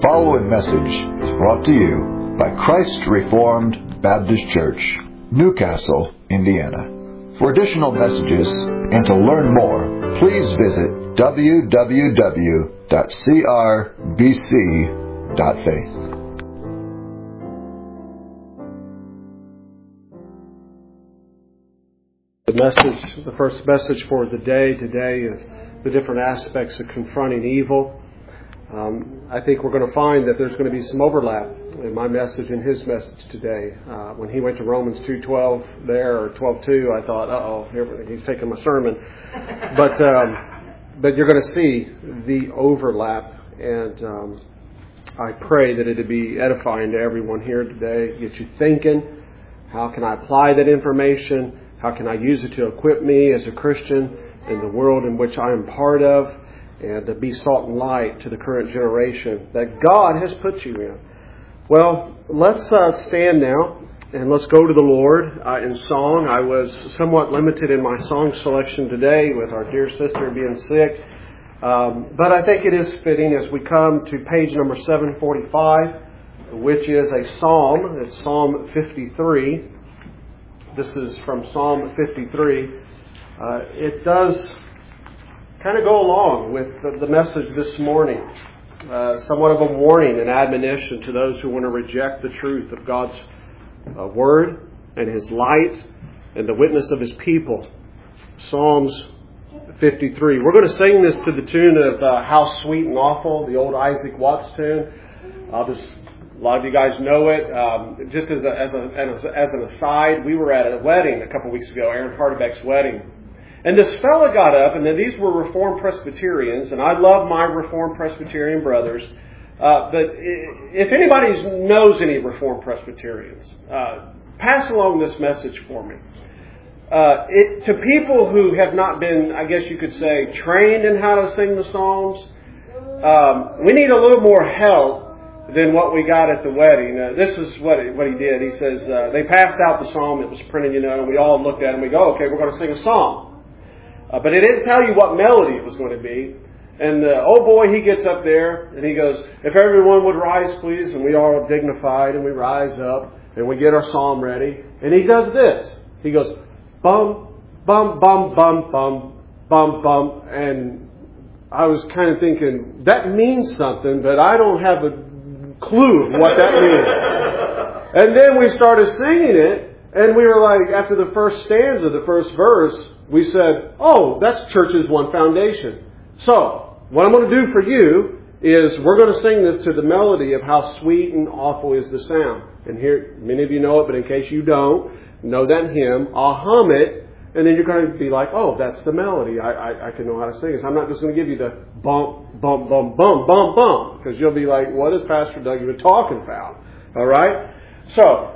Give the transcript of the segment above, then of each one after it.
following message is brought to you by Christ Reformed Baptist Church, Newcastle, Indiana. For additional messages and to learn more, please visit www.crbc.faith. The first message for the day today is the different aspects of confronting evil. I think we're going to find that there's going to be some overlap in my message and his message today. When he went to Romans 2:12 there, or 12:2, I thought, he's taking my sermon. But you're going to see the overlap, and I pray that it'll be edifying to everyone here today, get you thinking, how can I apply that information? How can I use it to equip me as a Christian in the world in which I am part of, and to be salt and light to the current generation that God has put you in? Well, let's stand now and let's go to the Lord in song. I was somewhat limited in my song selection today with our dear sister being sick, but I think it is fitting as we come to page number 745, which is a psalm. It's Psalm 53. This is from Psalm 53. It does kind of go along with the message this morning. Somewhat of a warning and admonition to those who want to reject the truth of God's Word and His light and the witness of His people. Psalms 53. We're going to sing this to the tune of How Sweet and Awful, the old Isaac Watts tune. A lot of you guys know it. Just as an aside, we were at a wedding a couple weeks ago, Aaron Hardebeck's wedding. And this fella got up, and then these were Reformed Presbyterians, and I love my Reformed Presbyterian brothers. But if anybody knows any Reformed Presbyterians, pass along this message for me. To people who have not been, I guess you could say, trained in how to sing the Psalms, we need a little more help than what we got at the wedding. This is what he did. He says, they passed out the psalm. It was printed, and we all looked at it and we go, okay, we're going to sing a psalm. But it didn't tell you what melody it was going to be. And oh boy, he gets up there and he goes, if everyone would rise, please. And we all are dignified and we rise up and we get our psalm ready. And he does this. He goes, bum, bum, bum, bum, bum, bum, bum. And I was kind of thinking, that means something, but I don't have a clue of what that means. And then we started singing it, and we were like, after the first stanza, the first verse, we said, oh, that's Church's One Foundation. So, what I'm going to do for you is we're going to sing this to the melody of How Sweet and Awful is the Sound. And here, many of you know it, but in case you don't know that hymn, I'll hum it, and then you're going to be like, oh, that's the melody. I can know how to sing it. So I'm not just going to give you the bump, bump, bump, bump, bump, bump. Because you'll be like, what is Pastor Doug even talking about? All right? So.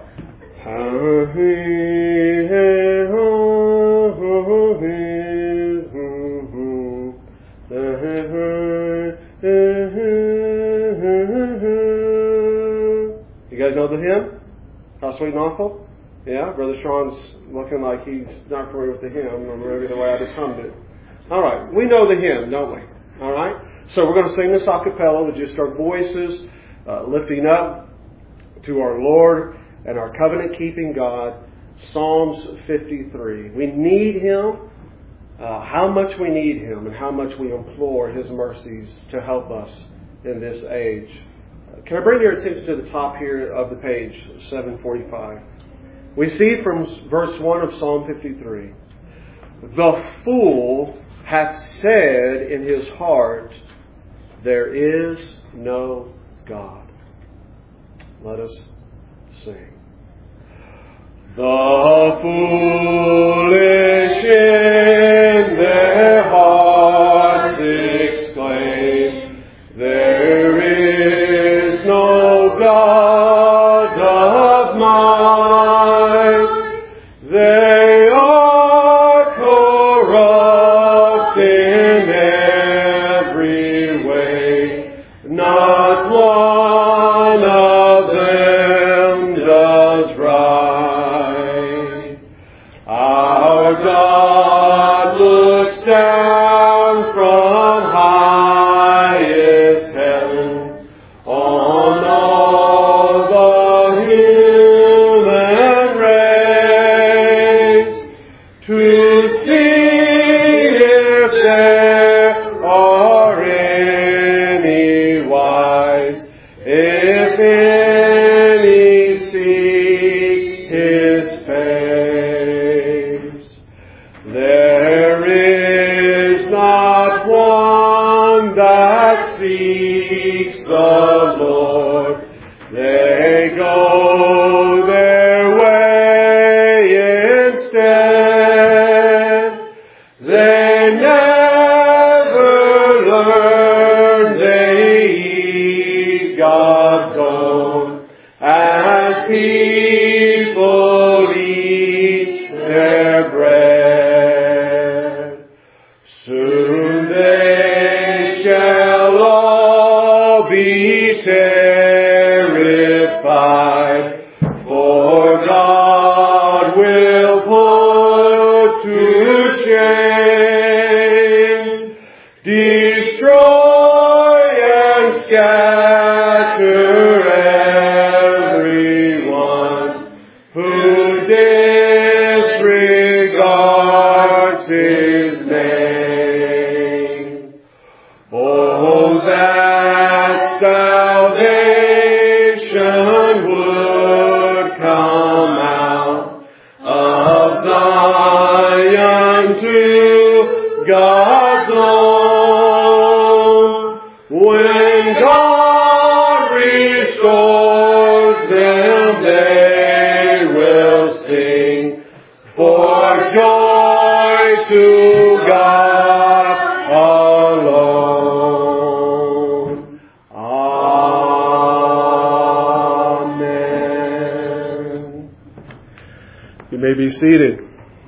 You guys know the hymn? How Sweet and Awful? Yeah, Brother Sean's looking like he's not familiar with the hymn, or maybe the way I just hummed it. All right, we know the hymn, don't we? All right? So we're going to sing this a cappella with just our voices, lifting up to our Lord and our covenant-keeping God, Psalms 53. We need Him, how much we need Him, and how much we implore His mercies to help us in this age. Can I bring your attention to the top here of the page, 745? We see from verse 1 of Psalm 53, the fool hath said in his heart, there is no God. Let us sing. The foolish in their hearts exclaim, there is no God of mine. They are corrupt in every way. Not one of them does right. Our God to see if there are any wise, if any seek His face. There is not one that seeks the Lord. They go their way instead. They never learn. They eat God's own as people eat their bread. Soon they shall all be terrified, for God will put to shame, destroy and scatter everyone who disregards His name. Oh, that salvation would come out of Zion to God's own. When God restores them, they will sing for joy to God alone. Amen. You may be seated.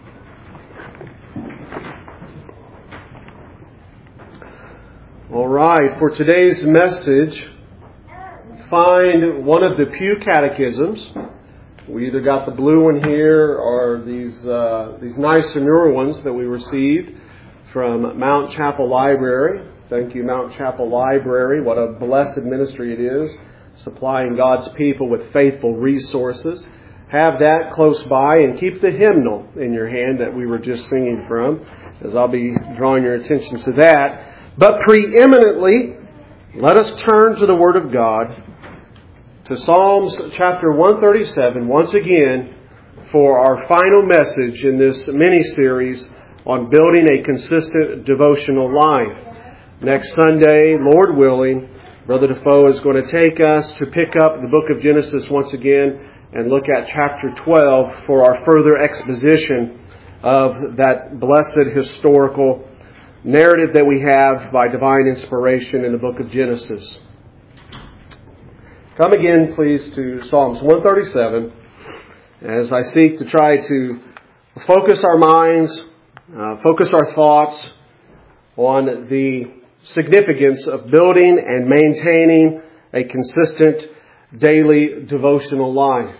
All right, for today's message, find one of the Pew Catechisms. We either got the blue one here or these nicer newer ones that we received from Mount Chapel Library. Thank you, Mount Chapel Library. What a blessed ministry it is, supplying God's people with faithful resources. Have that close by, and keep the hymnal in your hand that we were just singing from, as I'll be drawing your attention to that. But preeminently, let us turn to the Word of God, to Psalms chapter 137, once again, for our final message in this mini-series on building a consistent devotional life. Next Sunday, Lord willing, Brother Defoe is going to take us to pick up the book of Genesis once again and look at chapter 12 for our further exposition of that blessed historical narrative that we have by divine inspiration in the book of Genesis. Come again, please, to Psalms 137 as I seek to try to focus our minds, focus our thoughts on the significance of building and maintaining a consistent daily devotional life.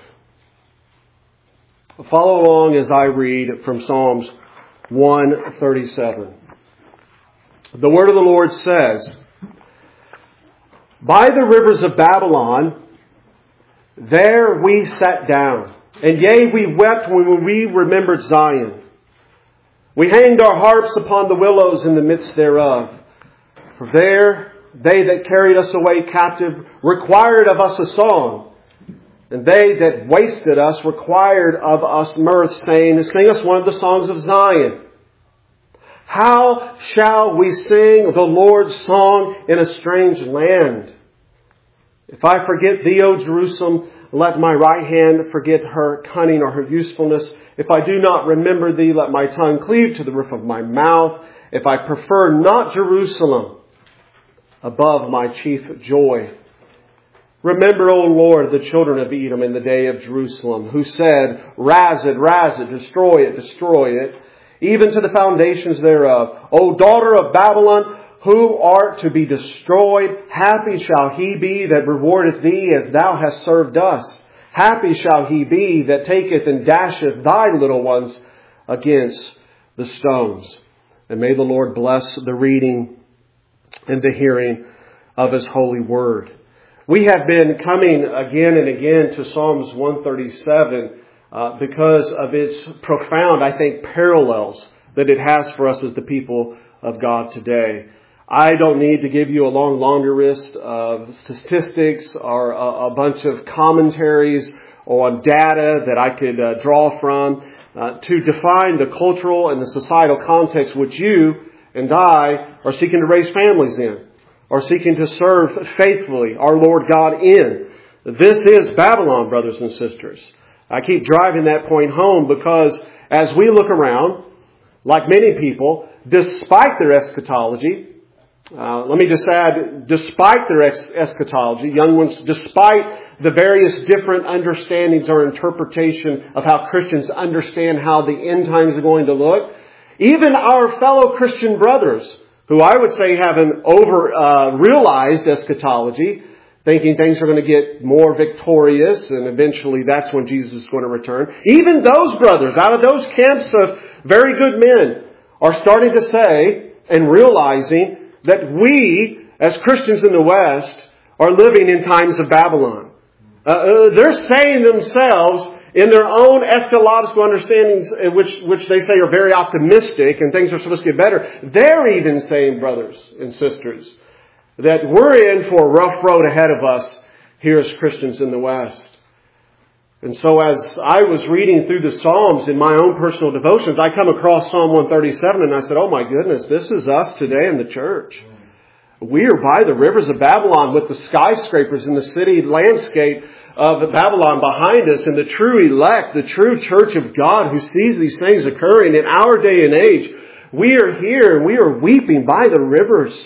Follow along as I read from Psalms 137. The word of the Lord says, "By the rivers of Babylon, there we sat down, and yea, we wept when we remembered Zion. We hanged our harps upon the willows in the midst thereof. For there they that carried us away captive required of us a song, and they that wasted us required of us mirth, saying, Sing us one of the songs of Zion. How shall we sing the Lord's song in a strange land? If I forget thee, O Jerusalem, let my right hand forget her cunning or her usefulness. If I do not remember thee, let my tongue cleave to the roof of my mouth. If I prefer not Jerusalem above my chief joy. Remember, O Lord, the children of Edom in the day of Jerusalem, who said, Razz it, destroy it, destroy it, even to the foundations thereof. O daughter of Babylon, who art to be destroyed, happy shall he be that rewardeth thee as thou hast served us. Happy shall he be that taketh and dasheth thy little ones against the stones. And may the Lord bless the reading and the hearing of His holy word. We have been coming again and again to Psalms 137 because of its profound, I think, parallels that it has for us as the people of God today. I don't need to give you a long laundry list of statistics or a bunch of commentaries on data that I could draw from to define the cultural and the societal context which you and I are seeking to raise families in, are seeking to serve faithfully our Lord God in. This is Babylon, brothers and sisters. I keep driving that point home because as we look around, like many people, despite their eschatology, let me just add, despite their eschatology, young ones, despite the various different understandings or interpretation of how Christians understand how the end times are going to look, even our fellow Christian brothers, who I would say have an over-realized eschatology, thinking things are going to get more victorious and eventually that's when Jesus is going to return. Even those brothers, out of those camps of very good men, are starting to say and realizing that we, as Christians in the West, are living in times of Babylon. They're saying themselves, in their own eschatological understandings, which they say are very optimistic and things are supposed to get better, they're even saying, brothers and sisters, that we're in for a rough road ahead of us here as Christians in the West. And so as I was reading through the Psalms in my own personal devotions, I come across Psalm 137 and I said, oh my goodness, this is us today in the church. We are by the rivers of Babylon with the skyscrapers in the city landscape of Babylon behind us, and the true elect, the true church of God who sees these things occurring in our day and age. We are here and we are weeping by the rivers.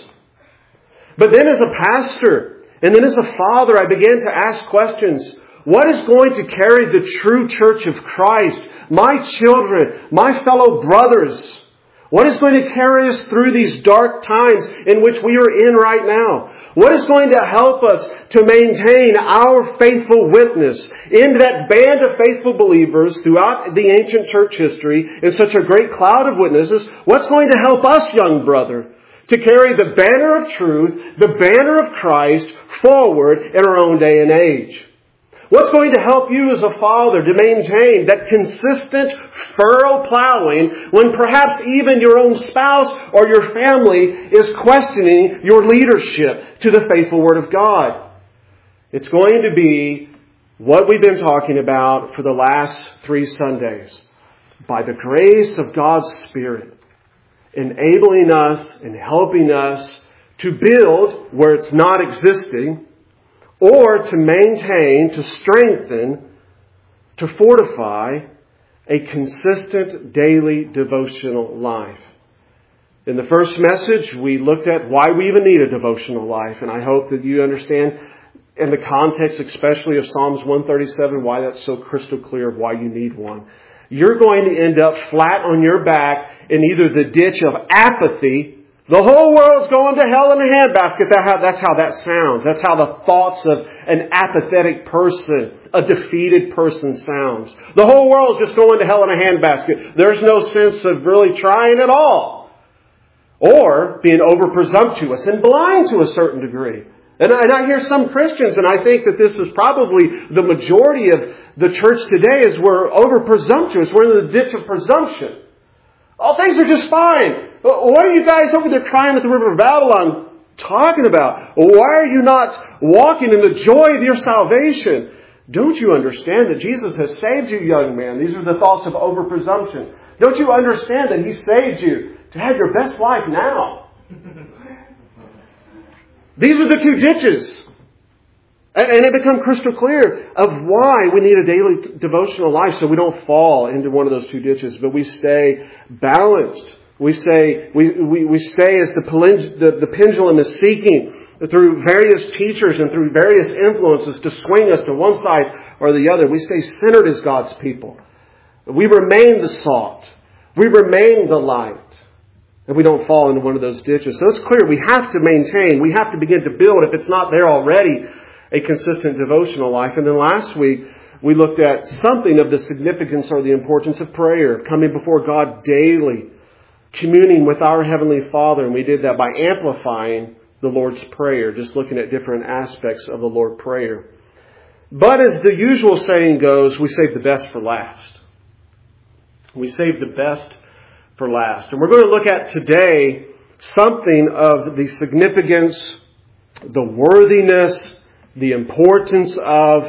But then as a pastor and then as a father, I began to ask questions. What is going to carry the true church of Christ, my children, my fellow brothers? What is going to carry us through these dark times in which we are in right now? What is going to help us to maintain our faithful witness in that band of faithful believers throughout the ancient church history in such a great cloud of witnesses? What's going to help us, young brother, to carry the banner of truth, the banner of Christ forward in our own day and age? What's going to help you as a father to maintain that consistent furrow plowing when perhaps even your own spouse or your family is questioning your leadership to the faithful Word of God? It's going to be what we've been talking about for the last 3 Sundays. By the grace of God's Spirit, enabling us and helping us to build where it's not existing, or to maintain, to strengthen, to fortify a consistent daily devotional life. In the first message, we looked at why we even need a devotional life, and I hope that you understand in the context especially of Psalms 137 why that's so crystal clear of why you need one. You're going to end up flat on your back in either the ditch of apathy. The whole world's going to hell in a handbasket. That's how that sounds. That's how the thoughts of an apathetic person, a defeated person sounds. The whole world's just going to hell in a handbasket. There's no sense of really trying at all. Or being over-presumptuous and blind to a certain degree. And I hear some Christians, and I think that this is probably the majority of the church today, is we're over-presumptuous. We're in the ditch of presumption. Oh, things are just fine. What are you guys over there crying at the river of Babylon talking about? Why are you not walking in the joy of your salvation? Don't you understand that Jesus has saved you, young man? These are the thoughts of overpresumption. Don't you understand that He saved you to have your best life now? These are the 2 ditches. And it becomes crystal clear of why we need a daily devotional life so we don't fall into one of those 2 ditches, but we stay balanced. We stay as the pendulum is seeking through various teachers and through various influences to swing us to one side or the other. We stay centered as God's people. We remain the salt. We remain the light. And we don't fall into one of those ditches. So it's clear we have to maintain, we have to begin to build, if it's not there already, a consistent devotional life. And then last week, we looked at something of the significance or the importance of prayer, coming before God daily, communing with our Heavenly Father. And we did that by amplifying the Lord's Prayer, just looking at different aspects of the Lord's Prayer. But as the usual saying goes, we save the best for last. We save the best for last. And we're going to look at today something of the significance, the worthiness, the importance of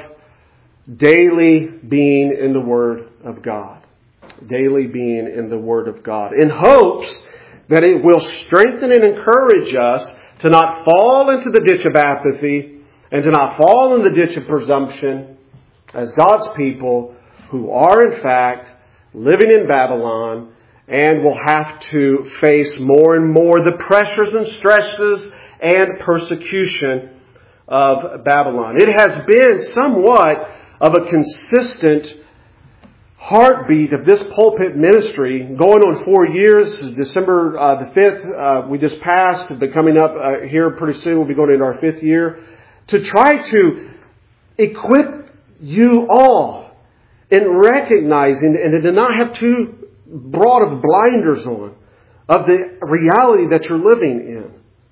daily being in the Word of God. Daily being in the Word of God. In hopes that it will strengthen and encourage us to not fall into the ditch of apathy and to not fall in the ditch of presumption as God's people who are in fact living in Babylon and will have to face more and more the pressures and stresses and persecution of Babylon. It has been somewhat of a consistent heartbeat of this pulpit ministry going on 4 years. December the 5th, we just passed, but coming up here pretty soon, we'll be going into our 5th year, to try to equip you all in recognizing and to not have too broad of blinders on of the reality that you're living in.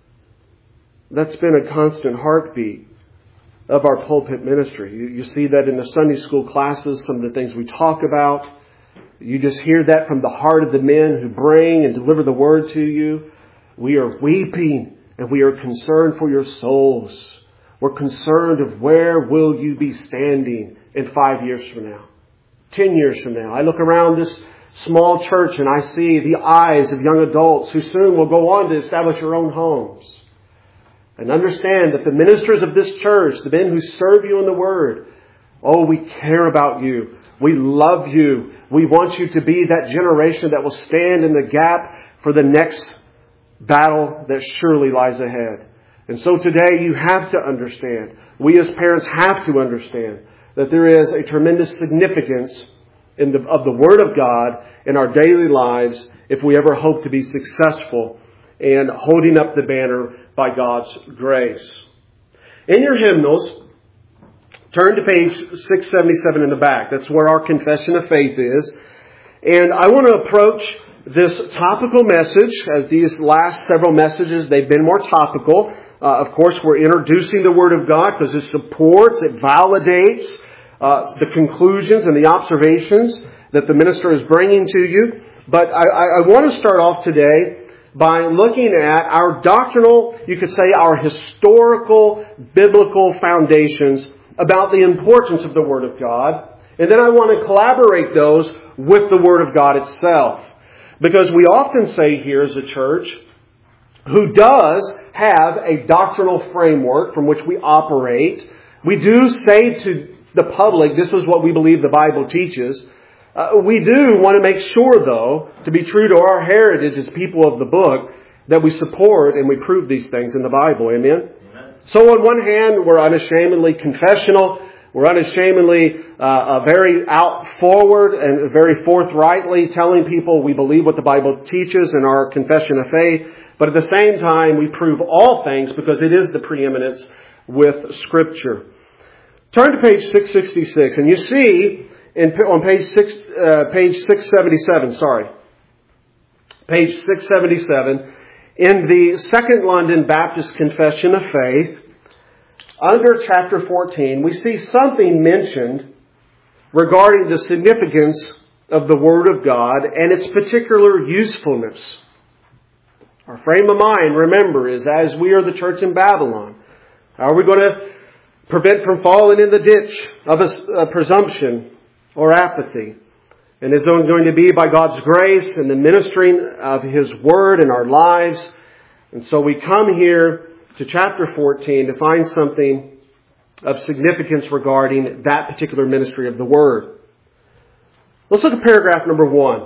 That's been a constant heartbeat of our pulpit ministry. You see that in the Sunday school classes, some of the things we talk about. You just hear that from the heart of the men who bring and deliver the word to you. We are weeping and we are concerned for your souls. We're concerned of where will you be standing in 5 years from now, 10 years from now. I look around this small church and I see the eyes of young adults who soon will go on to establish their own homes. And understand that the ministers of this church, the men who serve you in the Word, oh, we care about you. We love you. We want you to be that generation that will stand in the gap for the next battle that surely lies ahead. And so today you have to understand, we as parents have to understand, that there is a tremendous significance of the Word of God in our daily lives if we ever hope to be successful in holding up the banner by God's grace. In your hymnals, turn to page 677 in the back. That's where our confession of faith is. And I want to approach this topical message. As these last several messages, they've been more topical. Of course, we're introducing the Word of God because it supports, it validates the conclusions and the observations that the minister is bringing to you. But I want to start off today by looking at our doctrinal, you could say our historical, biblical foundations about the importance of the Word of God. And then I want to collaborate those with the Word of God itself. Because we often say here as a church, who does have a doctrinal framework from which we operate, we do say to the public, this is what we believe the Bible teaches. We do want to make sure, though, to be true to our heritage as people of the book, that we support and we prove these things in the Bible. Amen? Amen. So on one hand, we're unashamedly confessional. We're unashamedly very out forward and very forthrightly telling people we believe what the Bible teaches in our confession of faith. But at the same time, we prove all things because it is the preeminence with Scripture. Turn to page 666 and you see on page 677, page 677, in the Second London Baptist Confession of Faith, under chapter 14, we see something mentioned regarding the significance of the Word of God and its particular usefulness. Our frame of mind, remember, is as we are the church in Babylon. How are we going to prevent from falling in the ditch of presumption or apathy? And it's only going to be by God's grace and the ministering of His Word in our lives. And so we come here to chapter 14 to find something of significance regarding that particular ministry of the Word. Let's look at paragraph number 1.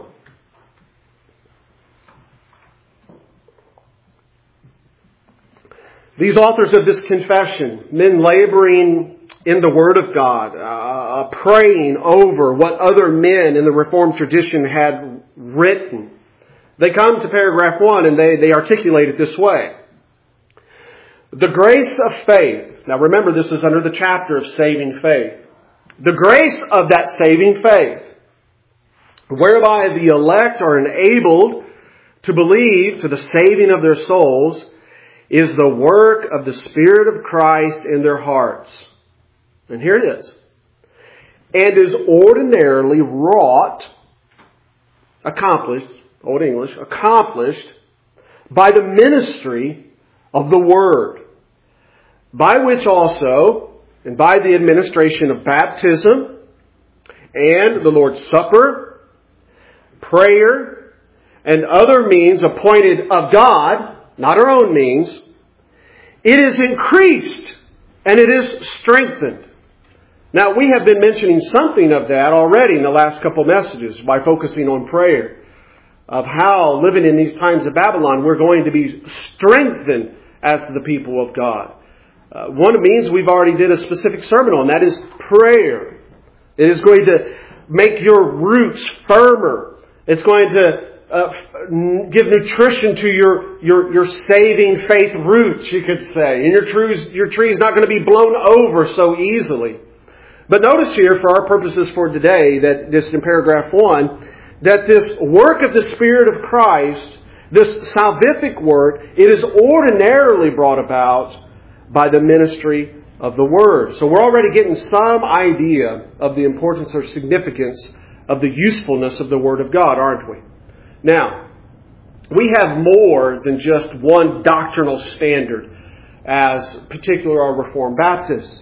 These authors of this confession, men laboring in the Word of God, praying over what other men in the Reformed tradition had written. They come to paragraph 1 and they articulate it this way. The grace of faith. Now remember, this is under the chapter of saving faith. The grace of that saving faith, whereby the elect are enabled to believe to the saving of their souls, is the work of the Spirit of Christ in their hearts. And here it is. And is ordinarily wrought, accomplished, Old English, accomplished by the ministry of the Word, by which also, and by the administration of baptism and the Lord's Supper, prayer, and other means appointed of God, not our own means, it is increased and it is strengthened. Now, we have been mentioning something of that already in the last couple of messages by focusing on prayer, of how living in these times of Babylon, we're going to be strengthened as the people of God. One of the means we've already did a specific sermon on, that is prayer. It is going to make your roots firmer. It's going to give nutrition to your saving faith roots, you could say. And your tree is not going to be blown over so easily. But notice here, for our purposes for today, that just in paragraph 1, that this work of the Spirit of Christ, this salvific work, it is ordinarily brought about by the ministry of the Word. So we're already getting some idea of the importance or significance of the usefulness of the Word of God, aren't we? Now, we have more than just one doctrinal standard as particular our Reformed Baptists.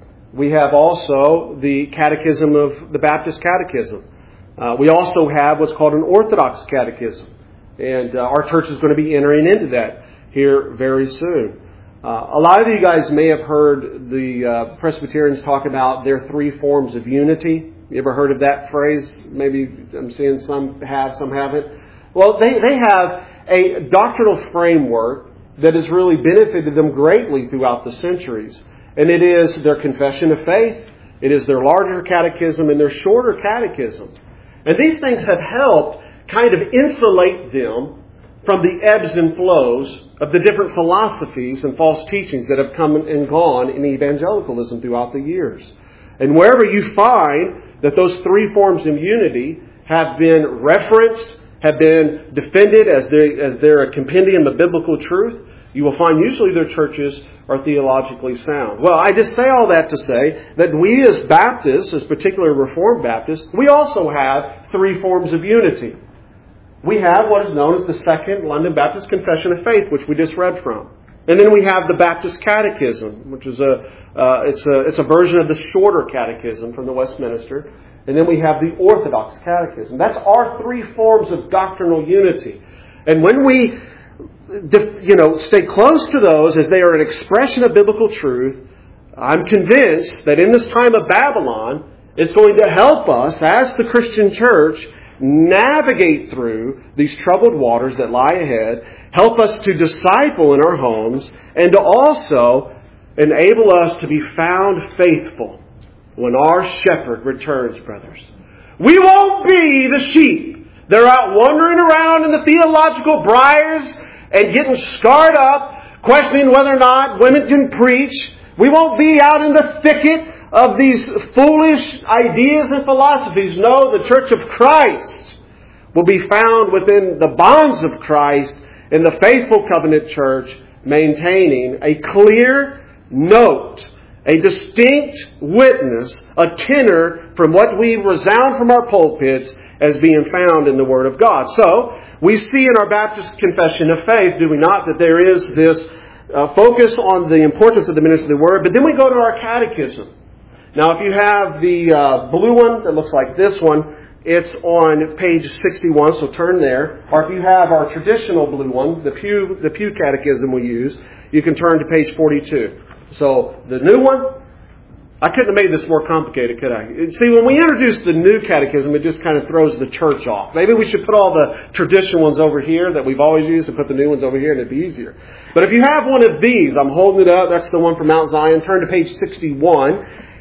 We have also the Catechism of the Baptist Catechism. We also have what's called an Orthodox Catechism. And our church is going to be entering into that here very soon. A lot of you guys may have heard the Presbyterians talk about their 3 forms of unity. You ever heard of that phrase? Maybe I'm seeing some have, some haven't. Well, they have a doctrinal framework that has really benefited them greatly throughout the centuries. And it is their confession of faith, it is their larger catechism, and their shorter catechism. And these things have helped kind of insulate them from the ebbs and flows of the different philosophies and false teachings that have come and gone in evangelicalism throughout the years. And wherever you find that those 3 forms of unity have been referenced, have been defended as they're a compendium of biblical truth, you will find usually their churches are theologically sound. Well, I just say all that to say that we as Baptists, as particularly Reformed Baptists, we also have 3 forms of unity. We have what is known as the Second London Baptist Confession of Faith, which we just read from. And then we have the Baptist Catechism, which is it's a version of the shorter catechism from the Westminster. And then we have the Orthodox Catechism. That's our 3 forms of doctrinal unity. And when we stay close to those as they are an expression of biblical truth, I'm convinced that in this time of Babylon, it's going to help us as the Christian church navigate through these troubled waters that lie ahead, help us to disciple in our homes, and to also enable us to be found faithful when our shepherd returns, brothers. We won't be the sheep. They're out wandering around in the theological briars and getting scarred up, questioning whether or not women can preach. We won't be out in the thicket of these foolish ideas and philosophies. No, the Church of Christ will be found within the bonds of Christ in the faithful covenant church, maintaining a clear note, a distinct witness, a tenor from what we resound from our pulpits as being found in the Word of God. So, we see in our Baptist Confession of Faith, do we not, that there is this focus on the importance of the ministry of the Word. But then we go to our catechism. Now, if you have the blue one that looks like this one, it's on page 61, so turn there. Or if you have our traditional blue one, the Pew Catechism we use, you can turn to page 42. So, the new one, I couldn't have made this more complicated, could I? See, when we introduce the new catechism, it just kind of throws the church off. Maybe we should put all the traditional ones over here that we've always used and put the new ones over here, and it'd be easier. But if you have one of these, I'm holding it up, that's the one from Mount Zion, turn to page 61.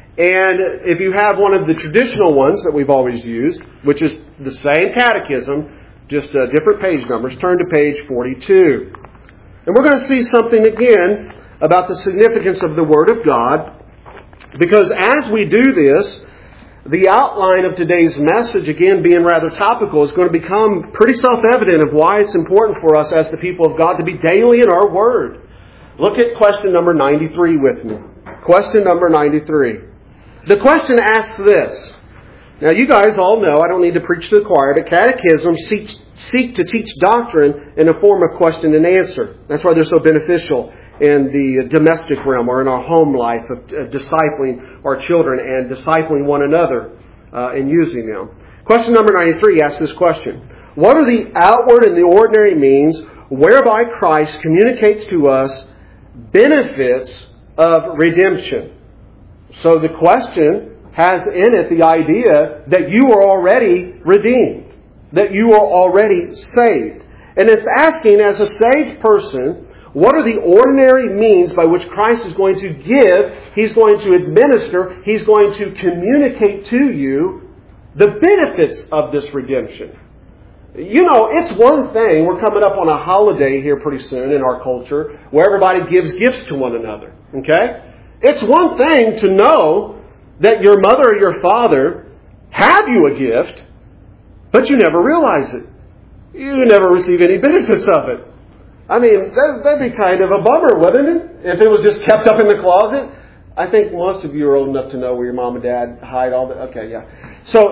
And if you have one of the traditional ones that we've always used, which is the same catechism, just different page numbers, turn to page 42. And we're going to see something again about the significance of the Word of God. Because as we do this, the outline of today's message, again being rather topical, is going to become pretty self-evident of why it's important for us as the people of God to be daily in our Word. Look at question number 93 with me. Question number 93. The question asks this. Now, you guys all know, I don't need to preach to the choir, that catechisms seek to teach doctrine in a form of question and answer. That's why they're so beneficial in the domestic realm or in our home life of discipling our children and discipling one another and using them. Question number 93 asks this question. What are the outward and the ordinary means whereby Christ communicates to us benefits of redemption? So the question has in it the idea that you are already redeemed, that you are already saved. And it's asking, as a saved person, what are the ordinary means by which Christ is going to give, He's going to administer, He's going to communicate to you the benefits of this redemption? You know, it's one thing, we're coming up on a holiday here pretty soon in our culture, where everybody gives gifts to one another. Okay? It's one thing to know that your mother or your father have you a gift, but you never realize it. You never receive any benefits of it. I mean, that'd be kind of a bummer, wouldn't it? If it was just kept up in the closet. I think most of you are old enough to know where your mom and dad hide all the... Okay, yeah. So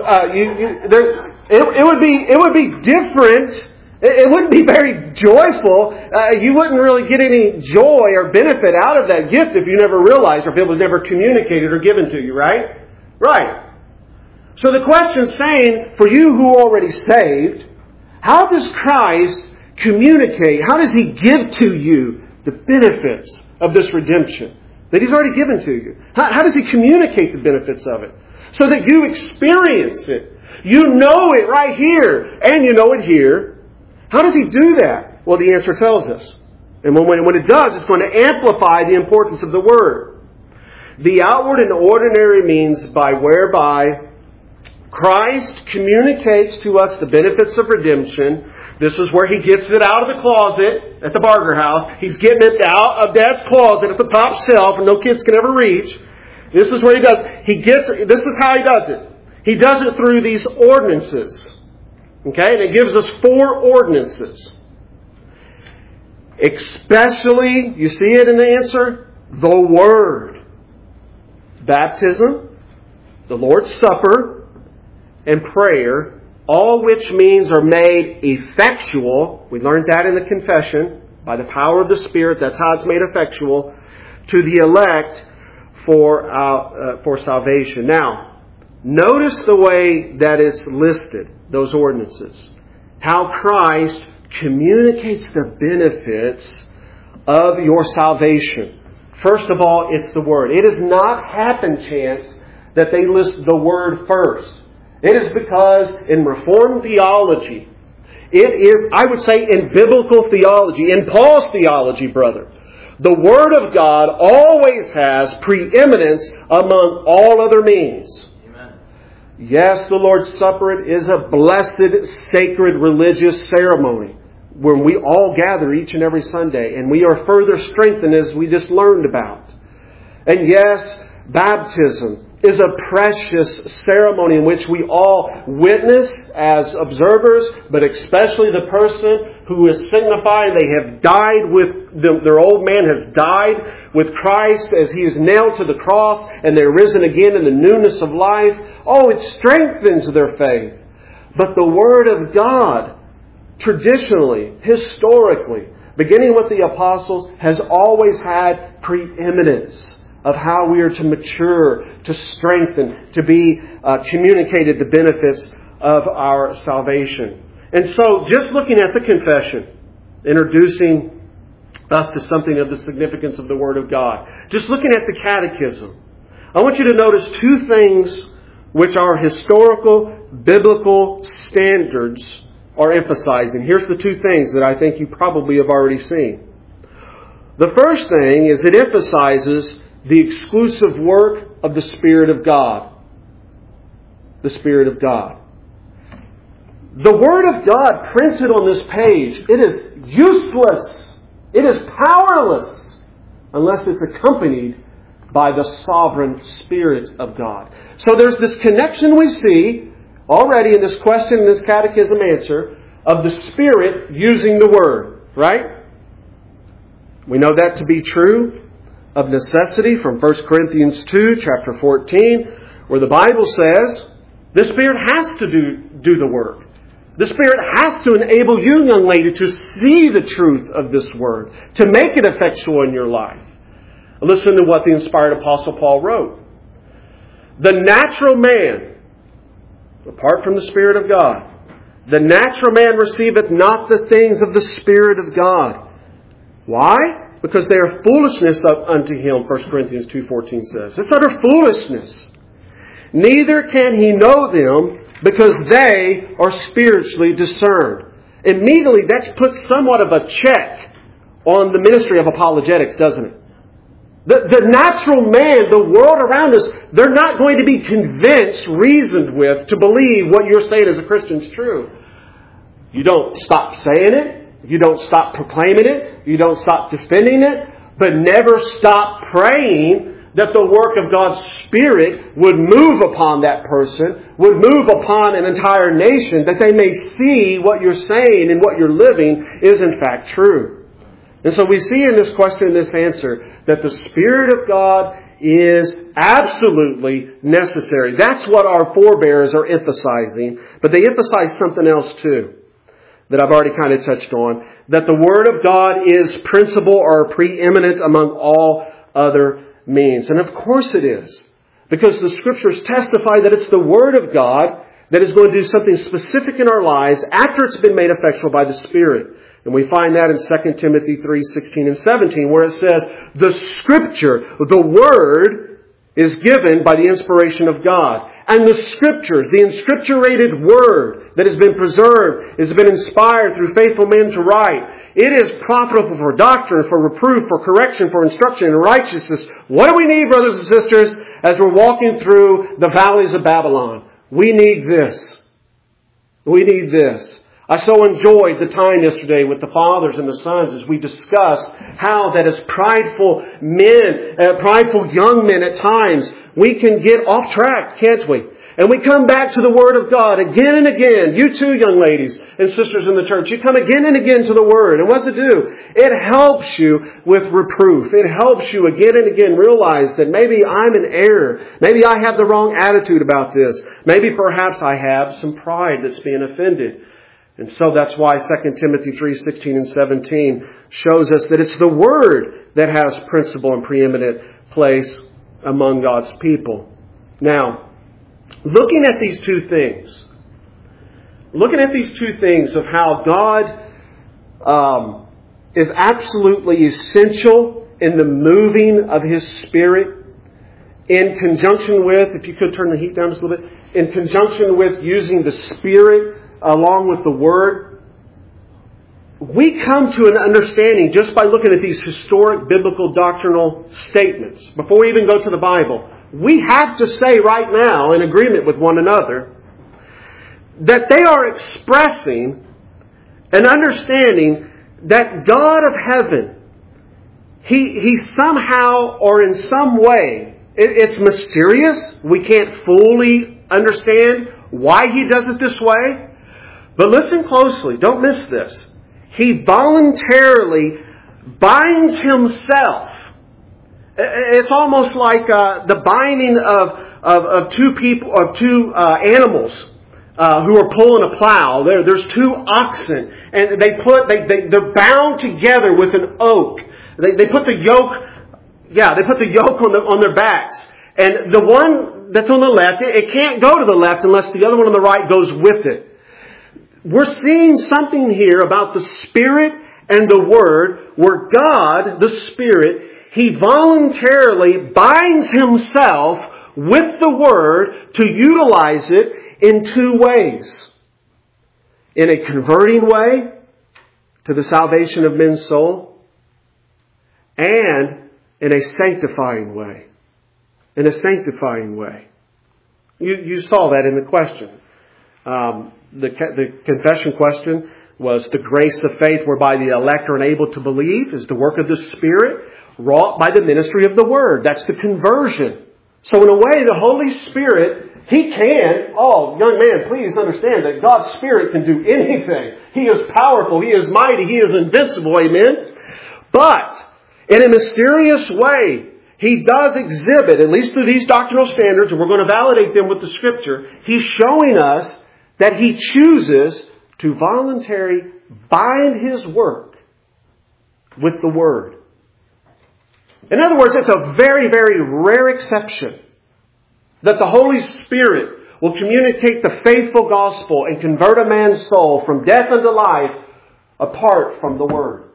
it would be different. It wouldn't be very joyful. You wouldn't really get any joy or benefit out of that gift if you never realized or if it was never communicated or given to you, right? Right. So the question's saying, for you who are already saved, how does Christ communicate? How does He give to you the benefits of this redemption that He's already given to you? How does He communicate the benefits of it? So that you experience it. You know it right here and you know it here. How does He do that? Well, the answer tells us. And when it does, it's going to amplify the importance of the Word. The outward and ordinary means whereby Christ communicates to us the benefits of redemption. This is where He gets it out of the closet at the Barger house. He's getting it out of Dad's closet at the top shelf and no kids can ever reach. This is where He does. This is how He does it. He does it through these ordinances. Okay, and it gives us 4 ordinances. Especially, you see it in the answer? The Word. Baptism, the Lord's Supper, and prayer, all which means are made effectual. We learned that in the confession. By the power of the Spirit, that's how it's made effectual. To the elect for salvation. Now, notice the way that it's listed. Those ordinances. How Christ communicates the benefits of your salvation. First of all, it's the Word. It is not happen chance that they list the Word first. It is because in Reformed theology, it is, I would say, in biblical theology, in Paul's theology, brother, the Word of God always has preeminence among all other means. Yes, the Lord's Supper is a blessed, sacred, religious ceremony where we all gather each and every Sunday and we are further strengthened as we just learned about. And yes, baptism is a precious ceremony in which we all witness as observers, but especially the person who is signifying they have died with their old man has died with Christ as He is nailed to the cross and they're risen again in the newness of life. Oh, it strengthens their faith. But the Word of God, traditionally, historically, beginning with the apostles, has always had preeminence of how we are to mature, to strengthen, to be communicated the benefits of our salvation. And so, just looking at the confession, introducing us to something of the significance of the Word of God, just looking at the catechism, I want you to notice 2 things which our historical, biblical standards are emphasizing. Here's the 2 things that I think you probably have already seen. The first thing is it emphasizes the exclusive work of the Spirit of God. The Spirit of God. The Word of God printed on this page, it is useless. It is powerless unless it's accompanied by the sovereign Spirit of God. So there's this connection we see already in this question, in this catechism answer, of the Spirit using the Word, right? We know that to be true of necessity from 1 Corinthians 2, chapter 14. where the Bible says the Spirit has to do the work. The Spirit has to enable you, young lady, to see the truth of this Word, to make it effectual in your life. Listen to what the inspired Apostle Paul wrote. The natural man, apart from the Spirit of God, the natural man receiveth not the things of the Spirit of God. Why? Because they are foolishness unto him, 1 Corinthians 2:14 says. It's utter foolishness. Neither can he know them because they are spiritually discerned. Immediately, that's put somewhat of a check on the ministry of apologetics, doesn't it? The natural man, the world around us, they're not going to be convinced, reasoned with, to believe what you're saying as a Christian is true. You don't stop saying it. You don't stop proclaiming it. You don't stop defending it. But never stop praying that the work of God's Spirit would move upon that person, would move upon an entire nation, that they may see what you're saying and what you're living is in fact true. And so we see in this question, this answer, that the Spirit of God is absolutely necessary. That's what our forebears are emphasizing. But they emphasize something else too, that I've already kind of touched on. That the Word of God is principal or preeminent among all other means. And of course it is. Because the Scriptures testify that it's the Word of God that is going to do something specific in our lives after it's been made effectual by the Spirit. And we find that in 2 Timothy 3:16 and 17, where it says, the Scripture, the Word, is given by the inspiration of God. And the Scriptures, the inscripturated Word that has been preserved, has been inspired through faithful men to write. It is profitable for doctrine, for reproof, for correction, for instruction in righteousness. What do we need, brothers and sisters, as we're walking through the valleys of Babylon? We need this. We need this. I so enjoyed the time yesterday with the fathers and the sons as we discussed how that as prideful men, prideful young men at times, we can get off track, can't we? And we come back to the Word of God again and again. You too, young ladies and sisters in the church. You come again and again to the Word. And what's it do? It helps you with reproof. It helps you again and again realize that maybe I'm in error. Maybe I have the wrong attitude about this. Maybe perhaps I have some pride that's being offended. And so that's why 2 Timothy 3:16 and 17 shows us that it's the Word that has principal and preeminent place among God's people. Now, looking at these two things of how God is absolutely essential in the moving of His Spirit, in conjunction with, if you could turn the heat down just a little bit, in conjunction with using the Spirit along with the Word, we come to an understanding just by looking at these historic biblical doctrinal statements. Before we even go to the Bible, we have to say right now, in agreement with one another, that they are expressing an understanding that God of heaven, He somehow or in some way, it's mysterious. We can't fully understand why He does it this way. But listen closely. Don't miss this. He voluntarily binds Himself. It's almost like the binding of two animals who are pulling a plow. There's two oxen, and they're bound together with an oak. They put the yoke. They put the yoke on their backs, and the one that's on the left, it can't go to the left unless the other one on the right goes with it. We're seeing something here about the Spirit and the Word, where God, the Spirit, He voluntarily binds Himself with the Word to utilize it in two ways. In a converting way to the salvation of men's soul, and in a sanctifying way. In a sanctifying way. You saw that in the question. The confession question was the grace of faith whereby the elect are enabled to believe is the work of the Spirit wrought by the ministry of the Word. That's the conversion. So in a way, the Holy Spirit, He can, young man, please understand that God's Spirit can do anything. He is powerful. He is mighty. He is invincible. Amen? But in a mysterious way, He does exhibit, at least through these doctrinal standards, and we're going to validate them with the Scripture, He's showing us that He chooses to voluntarily bind His work with the Word. In other words, it's a very, very rare exception that the Holy Spirit will communicate the faithful gospel and convert a man's soul from death unto life apart from the Word.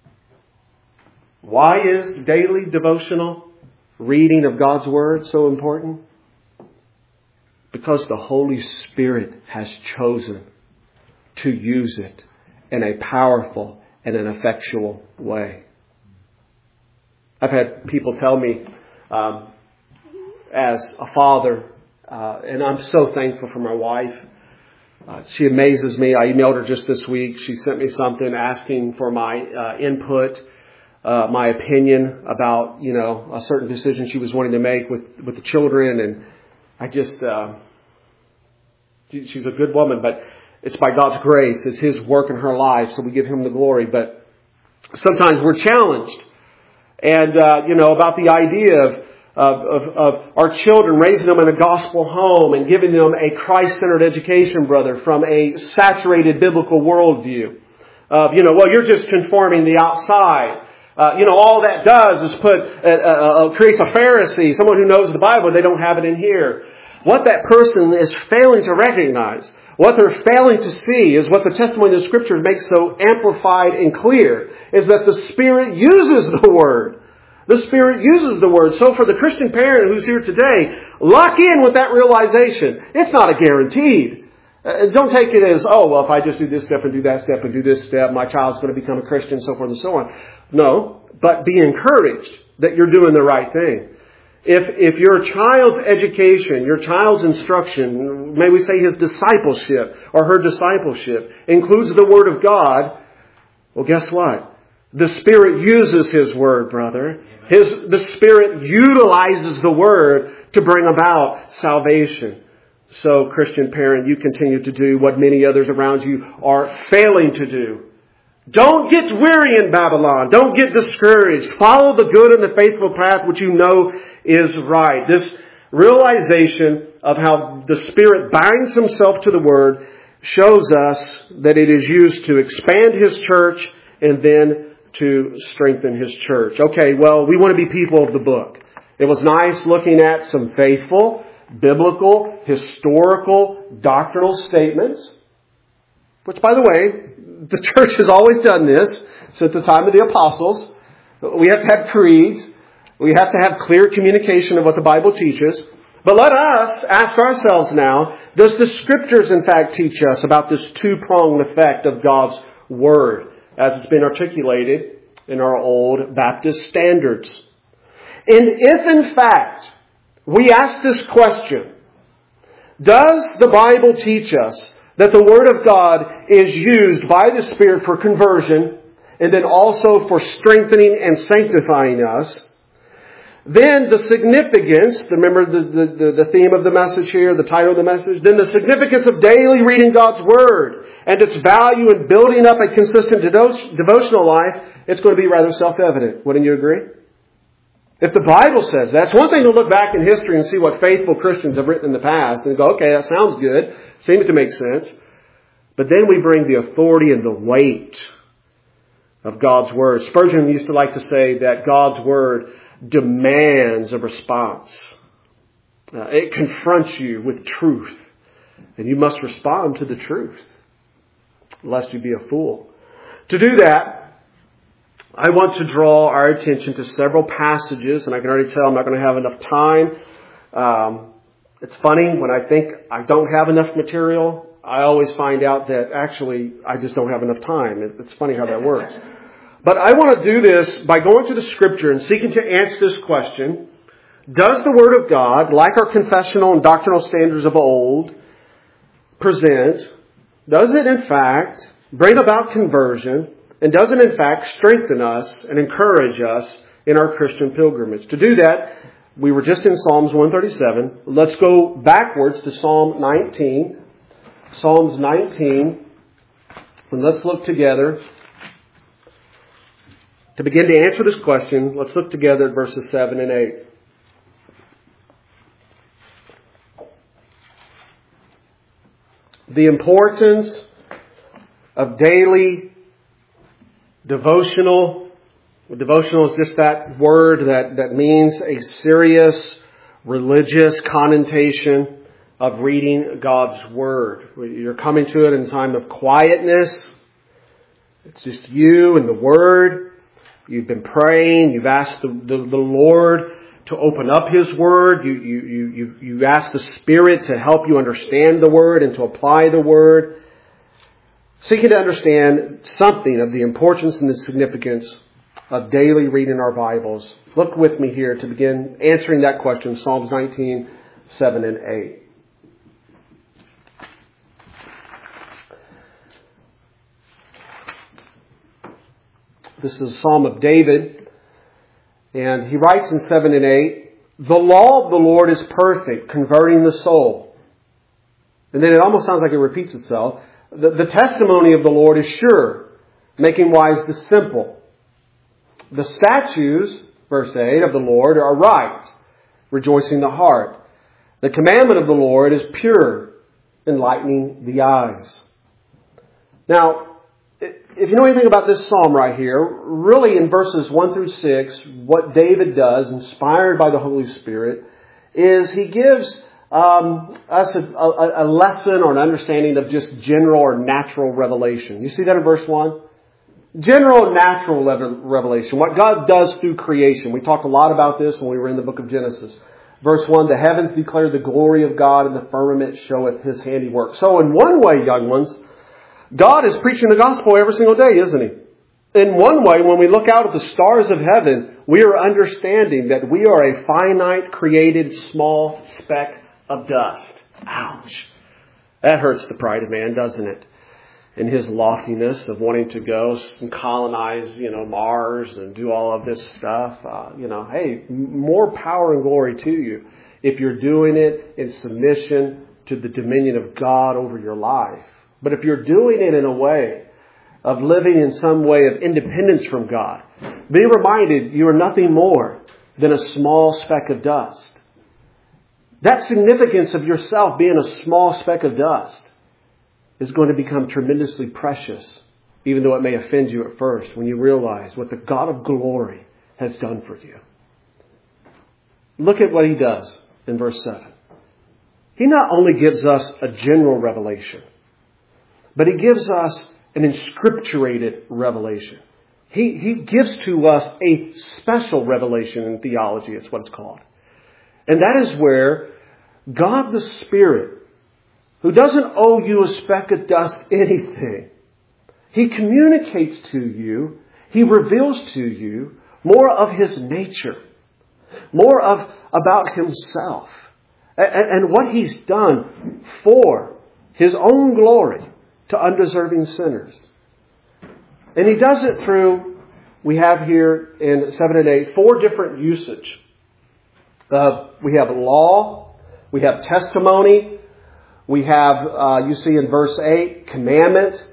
Why is daily devotional reading of God's Word so important? Because the Holy Spirit has chosen to use it in a powerful and an effectual way. I've had people tell me, as a father, and I'm so thankful for my wife. She amazes me. I emailed her just this week. She sent me something asking for my input, my opinion about, a certain decision she was wanting to make with the children. And I just, she's a good woman, but it's by God's grace. It's His work in her life, so we give Him the glory. But sometimes we're challenged. And, about the idea of our children, raising them in a gospel home and giving them a Christ-centered education, brother, from a saturated biblical worldview. You're just conforming the outside. All that does is creates a Pharisee, someone who knows the Bible, they don't have it in here. What that person is failing to recognize, what they're failing to see, is what the testimony of the Scripture makes so amplified and clear, is that the Spirit uses the Word. The Spirit uses the Word. So for the Christian parent who's here today, lock in with that realization. It's not a guaranteed. Don't take it as, if I just do this step and do that step and do this step, my child's going to become a Christian, so forth and so on. No, but be encouraged that you're doing the right thing. If your child's education, your child's instruction, may we say his discipleship or her discipleship, includes the Word of God, well, guess what? The Spirit uses His Word, brother. The Spirit utilizes the Word to bring about salvation. So, Christian parent, you continue to do what many others around you are failing to do. Don't get weary in Babylon. Don't get discouraged. Follow the good and the faithful path which you know is right. This realization of how the Spirit binds Himself to the Word shows us that it is used to expand His church and then to strengthen His church. Okay, well, we want to be people of the book. It was nice looking at some faithful, biblical, historical, doctrinal statements, which, by the way, the church has always done this since the time of the apostles. We have to have creeds. We have to have clear communication of what the Bible teaches. But let us ask ourselves now, does the Scriptures in fact teach us about this two-pronged effect of God's Word as it's been articulated in our old Baptist standards? And if in fact we ask this question, does the Bible teach us that the Word of God is used by the Spirit for conversion and then also for strengthening and sanctifying us? Then the significance, remember the theme of the message here, the title of the message, then the significance of daily reading God's Word and its value in building up a consistent devotional life, it's going to be rather self-evident. Wouldn't you agree? If the Bible says that, it's one thing to look back in history and see what faithful Christians have written in the past and go, okay, that sounds good, seems to make sense. But then we bring the authority and the weight of God's Word. Spurgeon used to like to say that God's Word demands a response. It confronts you with truth, and you must respond to the truth, lest you be a fool. To do that, I want to draw our attention to several passages, and I can already tell I'm not going to have enough time. It's funny, when I think I don't have enough material, I always find out that actually I just don't have enough time. It's funny how that works. But I want to do this by going to the Scripture and seeking to answer this question. Does the Word of God, like our confessional and doctrinal standards of old, present, does it in fact bring about conversion, and does it in fact strengthen us and encourage us in our Christian pilgrimage? To do that, we were just in Psalms 137. Let's go backwards to Psalm 19. Psalms 19. And let's look together To begin to answer this question, let's look together at verses 7 and 8. The importance of daily devotional. Devotional is just that word that means a serious religious connotation of reading God's Word. You're coming to it in a time of quietness. It's just you and the Word. You've been praying. You've asked the Lord to open up His Word. You've asked the Spirit to help you understand the Word and to apply the Word. Seeking to understand something of the importance and the significance of daily reading our Bibles. Look with me here to begin answering that question, Psalms 19, 7 and 8. This is a Psalm of David, and he writes in 7 and 8, "The law of the Lord is perfect, converting the soul." And then it almost sounds like it repeats itself. The testimony of the Lord is sure, making wise the simple. The statutes, verse 8, of the Lord are right, rejoicing the heart. The commandment of the Lord is pure, enlightening the eyes. Now, if you know anything about this psalm right here, really in verses 1 through 6, what David does, inspired by the Holy Spirit, is he gives us a lesson or an understanding of just general or natural revelation. You see that in verse 1? General natural revelation, what God does through creation. We talked a lot about this when we were in the book of Genesis. Verse 1, "The heavens declare the glory of God, and the firmament showeth His handiwork." So in one way, young ones, God is preaching the gospel every single day, isn't He? In one way, when we look out at the stars of heaven, we are understanding that we are a finite, created, small speck of dust. Ouch. That hurts the pride of man, doesn't it? In his loftiness of wanting to go and colonize, Mars and do all of this stuff. Hey, more power and glory to you if you're doing it in submission to the dominion of God over your life. But if you're doing it in a way of living in some way of independence from God, be reminded you are nothing more than a small speck of dust. That significance of yourself being a small speck of dust is going to become tremendously precious, even though it may offend you at first when you realize what the God of glory has done for you. Look at what He does in verse 7. He not only gives us a general revelation, but He gives us an inscripturated revelation. He gives to us a special revelation in theology, it's what it's called. And that is where God the Spirit, who doesn't owe you a speck of dust anything, He communicates to you, He reveals to you more of His nature, more about Himself, and what He's done for His own glory to undeserving sinners. And He does it through, we have here in 7 and 8, 4 different usage. We have law, we have testimony, we have, you see in verse 8, commandment,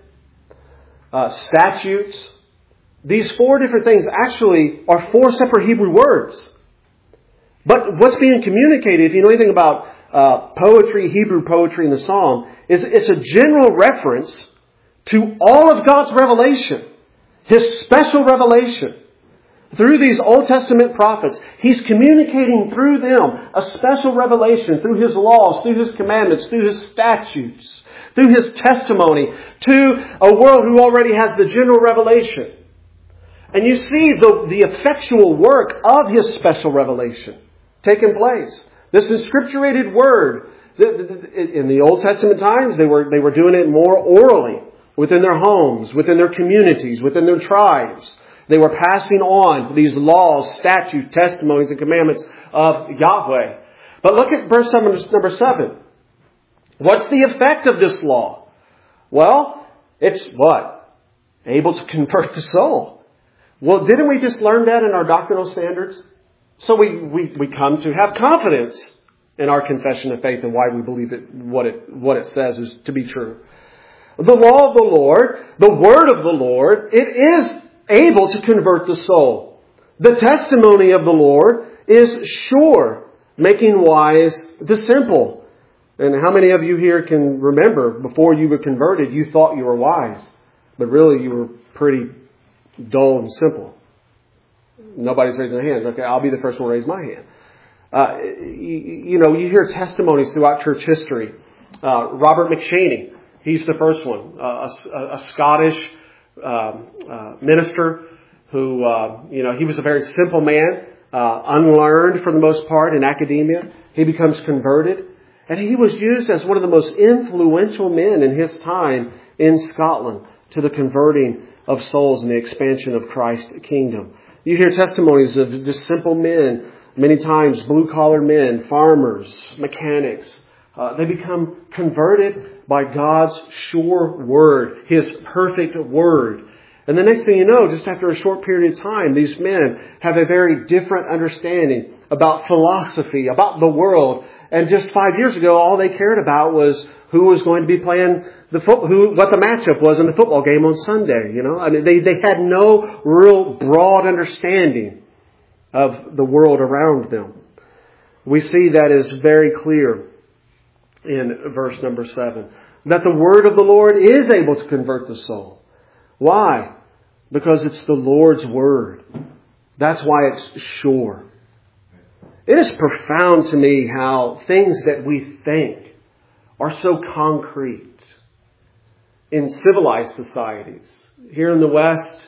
statutes. These 4 different things actually are 4 separate Hebrew words. But what's being communicated, if you know anything about poetry, Hebrew poetry in the Psalm, is it's a general reference to all of God's revelation, His special revelation. Through these Old Testament prophets, He's communicating through them a special revelation through His laws, through His commandments, through His statutes, through His testimony to a world who already has the general revelation. And you see the effectual work of His special revelation taking place. This inscripturated word, in the Old Testament times, they were doing it more orally, within their homes, within their communities, within their tribes. They were passing on these laws, statutes, testimonies, and commandments of Yahweh. But look at verse number 7. What's the effect of this law? Well, it's what? Able to convert the soul. Well, didn't we just learn that in our doctrinal standards? So we come to have confidence in our confession of faith and why we believe it, what it says is to be true. The law of the Lord, the word of the Lord, it is able to convert the soul. The testimony of the Lord is sure, making wise the simple. And how many of you here can remember before you were converted, you thought you were wise, but really you were pretty dull and simple? Nobody's raising their hands. Okay, I'll be the first one to raise my hand. You hear testimonies throughout church history. Robert McShaney, he's the first one, a Scottish minister who, he was a very simple man, unlearned for the most part in academia. He becomes converted, and he was used as one of the most influential men in his time in Scotland to the converting of souls and the expansion of Christ's kingdom. You hear testimonies of just simple men, many times blue-collar men, farmers, mechanics. They become converted by God's sure word, His perfect word. And the next thing you know, just after a short period of time, these men have a very different understanding about philosophy, about the world. And just 5 years ago, all they cared about was who was going to be playing what the matchup was in the football game on Sunday. They had no real broad understanding of the world around them. We see that is very clear in verse number 7, that the word of the Lord is able to convert the soul. Why? Because it's the Lord's word. That's why it's sure. It is profound to me how things that we think are so concrete in civilized societies. Here in the West,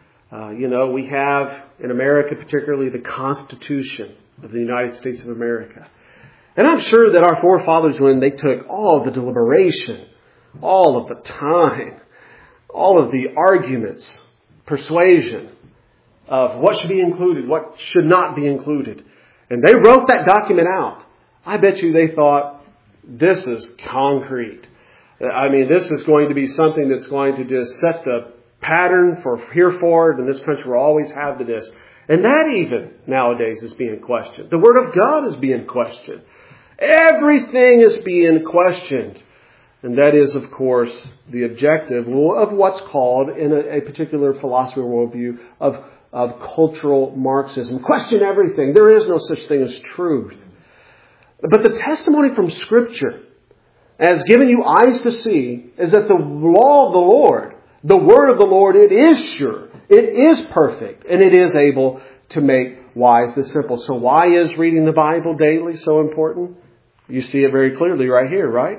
we have, in America particularly, the Constitution of the United States of America. And I'm sure that our forefathers, when they took all of the deliberation, all of the time, all of the arguments, persuasion of what should be included, what should not be included, and they wrote that document out, I bet you they thought, this is concrete. This is going to be something that's going to just set the pattern for hereforward, and this country will always have to this. And that even nowadays is being questioned. The Word of God is being questioned. Everything is being questioned. And that is, of course, the objective of what's called, in a particular philosophy or worldview, of cultural Marxism. Question everything. There is no such thing as truth. But the testimony from Scripture, as given you eyes to see, is that the law of the Lord, the word of the Lord, it is sure, it is perfect, and it is able to make wise the simple. So why is reading the Bible daily so important? You see it very clearly right here, right?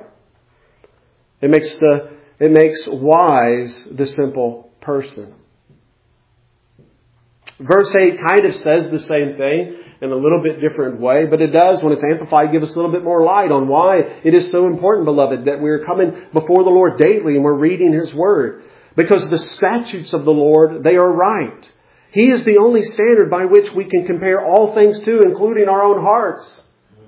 It makes wise the simple person. Verse 8 kind of says the same thing in a little bit different way, but it does, when it's amplified, give us a little bit more light on why it is so important, beloved, that we're coming before the Lord daily and we're reading His Word. Because the statutes of the Lord, they are right. He is the only standard by which we can compare all things to, including our own hearts.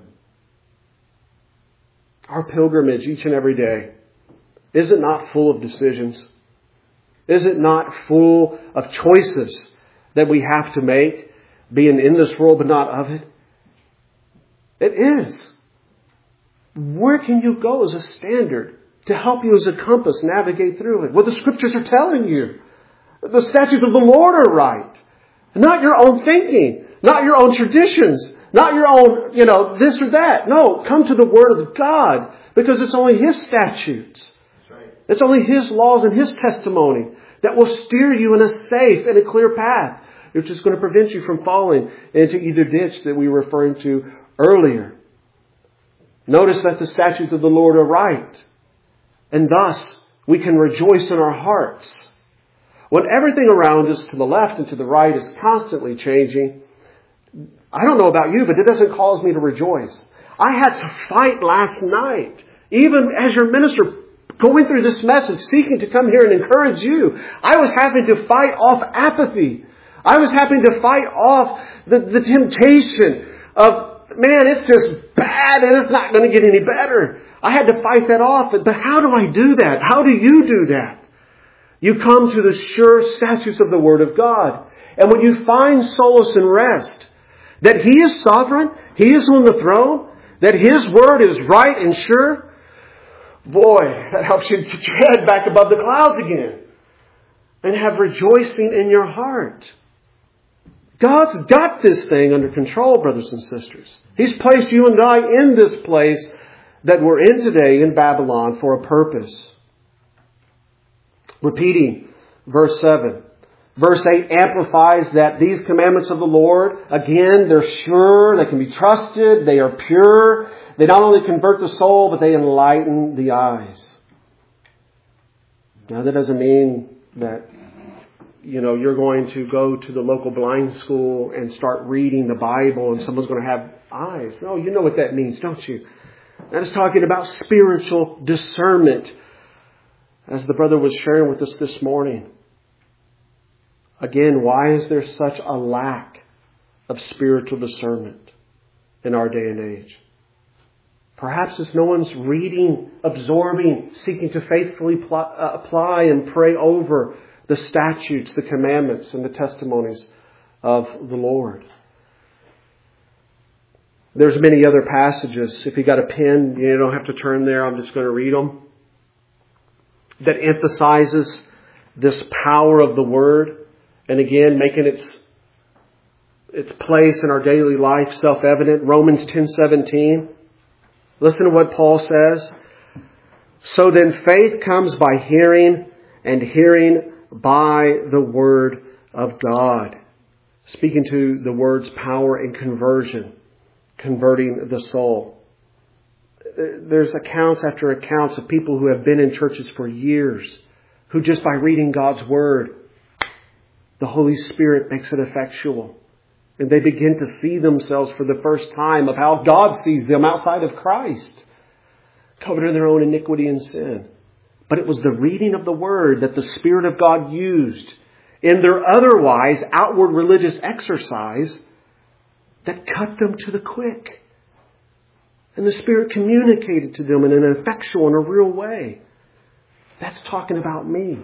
Our pilgrimage each and every day, is it not full of decisions? Is it not full of choices that we have to make, being in this world but not of it? It is. Where can you go as a standard to help you as a compass navigate through it? Well, the Scriptures are telling you. The statutes of the Lord are right. Not your own thinking. Not your own traditions. Not your own, this or that. No, come to the Word of God. Because it's only His statutes. That's right. It's only His laws and His testimony that will steer you in a safe and a clear path, which is going to prevent you from falling into either ditch that we were referring to earlier. Notice that the statutes of the Lord are right. And thus, we can rejoice in our hearts. When everything around us to the left and to the right is constantly changing, I don't know about you, but it doesn't cause me to rejoice. I had to fight last night, even as your minister, going through this message, seeking to come here and encourage you. I was having to fight off apathy. I was having to fight off the temptation of, man, it's just bad and it's not going to get any better. I had to fight that off. But how do I do that? How do you do that? You come to the sure statutes of the Word of God. And when you find solace and rest, that He is sovereign, He is on the throne, that His Word is right and sure, boy, that helps you get your head back above the clouds again. and have rejoicing in your heart. God's got this thing under control, brothers and sisters. He's placed you and I in this place that we're in today in Babylon for a purpose. Repeating verse 7. Verse 8 amplifies that these commandments of the Lord, again, they're sure, they can be trusted, they are pure. They not only convert the soul, but they enlighten the eyes. Now that doesn't mean that, you're going to go to the local blind school and start reading the Bible and someone's going to have eyes. No, you know what that means, don't you? That is talking about spiritual discernment, as the brother was sharing with us this morning. Again, why is there such a lack of spiritual discernment in our day and age? Perhaps it's no one's reading, absorbing, seeking to faithfully apply and pray over the statutes, the commandments, and the testimonies of the Lord. There's many other passages. If you got a pen, you don't have to turn there. I'm just going to read them. That emphasizes this power of the Word. And again, making its place in our daily life self-evident. Romans 10:17. Listen to what Paul says. So then faith comes by hearing, and hearing by the Word of God. Speaking to the Word's power in conversion, converting the soul. There's accounts after accounts of people who have been in churches for years, who just by reading God's Word, the Holy Spirit makes it effectual. And they begin to see themselves for the first time of how God sees them outside of Christ, covered in their own iniquity and sin. But it was the reading of the Word that the Spirit of God used in their otherwise outward religious exercise that cut them to the quick. And the Spirit communicated to them in an effectual and a real way. That's talking about me.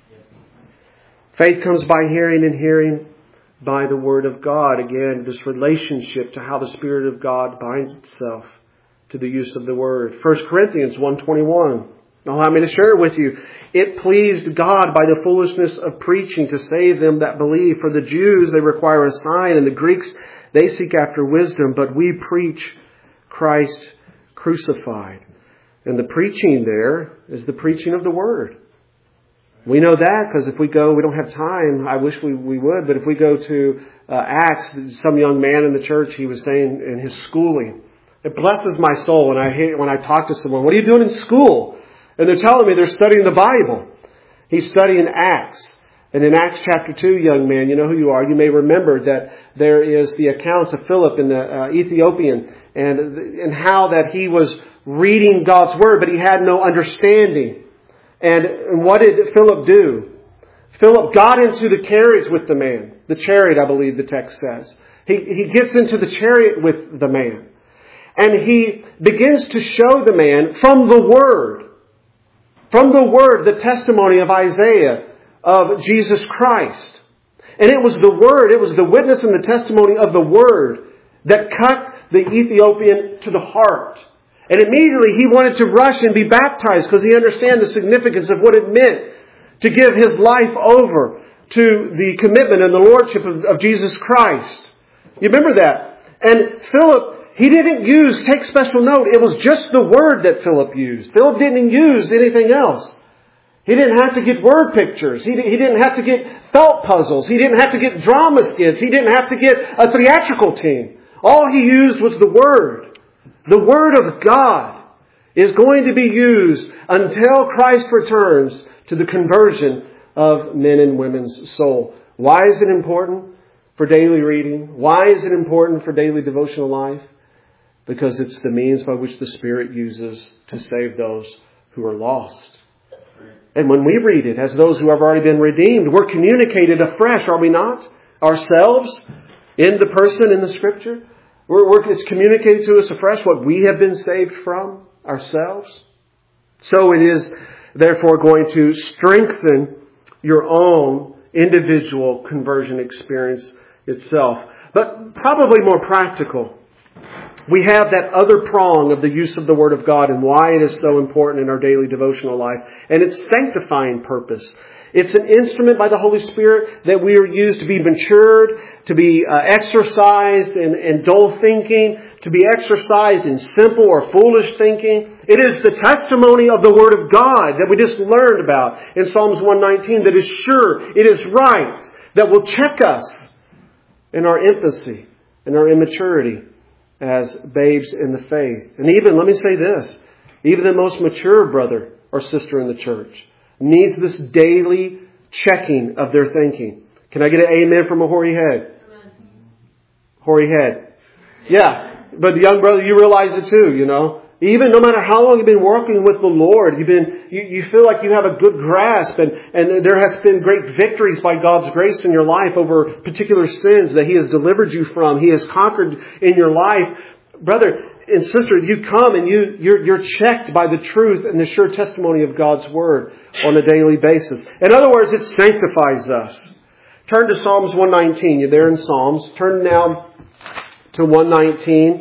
Faith comes by hearing, and hearing by the Word of God. Again, this relationship to how the Spirit of God binds itself to the use of the Word. 1 Corinthians 1:21. Allow me to share it with you. It pleased God by the foolishness of preaching to save them that believe. For the Jews, they require a sign, and the Greeks, they seek after wisdom. But we preach Christ crucified. And the preaching there is the preaching of the Word. We know that because if we go, we don't have time. I wish we would. But if we go to Acts, some young man in the church, he was saying in his schooling, it blesses my soul when I talk to someone, what are you doing in school? And they're telling me they're studying the Bible. He's studying Acts. And in Acts chapter 2, young man, you know who you are. You may remember that there is the account of Philip in the Ethiopian and how that he was reading God's Word, but he had no understanding. And what did Philip do? Philip got into the carriage with the man. The chariot, I believe the text says. He gets into the chariot with the man. And he begins to show the man from the Word, the testimony of Isaiah, of Jesus Christ. And it was the Word, it was the witness and the testimony of the Word that cut the Ethiopian to the heart. And immediately he wanted to rush and be baptized because he understood the significance of what it meant to give his life over to the commitment and the lordship of Jesus Christ. You remember that? And Philip, he didn't take special note. It was just the Word that Philip used. Philip didn't use anything else. He didn't have to get word pictures. He didn't have to get felt puzzles. He didn't have to get drama skits. He didn't have to get a theatrical team. All he used was the Word. The Word of God is going to be used until Christ returns to the conversion of men and women's soul. Why is it important for daily reading? Why is it important for daily devotional life? Because it's the means by which the Spirit uses to save those who are lost. And when we read it as those who have already been redeemed, we're communicated afresh, are we not? Ourselves in the person in the Scripture. It's communicated to us afresh what we have been saved from ourselves. So it is therefore going to strengthen your own individual conversion experience itself. But probably more practical. We have that other prong of the use of the Word of God and why it is so important in our daily devotional life. And its sanctifying purpose. It's an instrument by the Holy Spirit that we are used to be matured, to be exercised in dull thinking, to be exercised in simple or foolish thinking. It is the testimony of the Word of God that we just learned about in Psalms 119 that is sure, it is right, that will check us in our infancy, in our immaturity as babes in the faith. And even, let me say this, even the most mature brother or sister in the church needs this daily checking of their thinking. Can I get an amen from a hoary head? Amen. Hoary head. Yeah. But the young brother, you realize it too, you know. Even no matter how long you've been working with the Lord, you feel like you have a good grasp and there has been great victories by God's grace in your life over particular sins that He has delivered you from. He has conquered in your life. Brother and sister, you come and you're checked by the truth and the sure testimony of God's Word on a daily basis. In other words, it sanctifies us. Turn to Psalms 119. You're there in Psalms. Turn now to 119.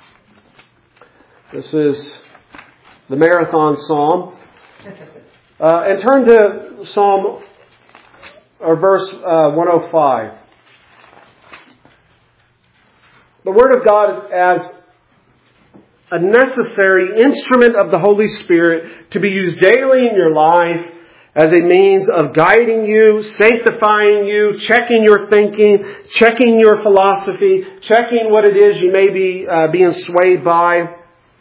This is the marathon psalm. And turn to Psalm or verse 105. The Word of God as a necessary instrument of the Holy Spirit to be used daily in your life as a means of guiding you, sanctifying you, checking your thinking, checking your philosophy, checking what it is you may be being swayed by.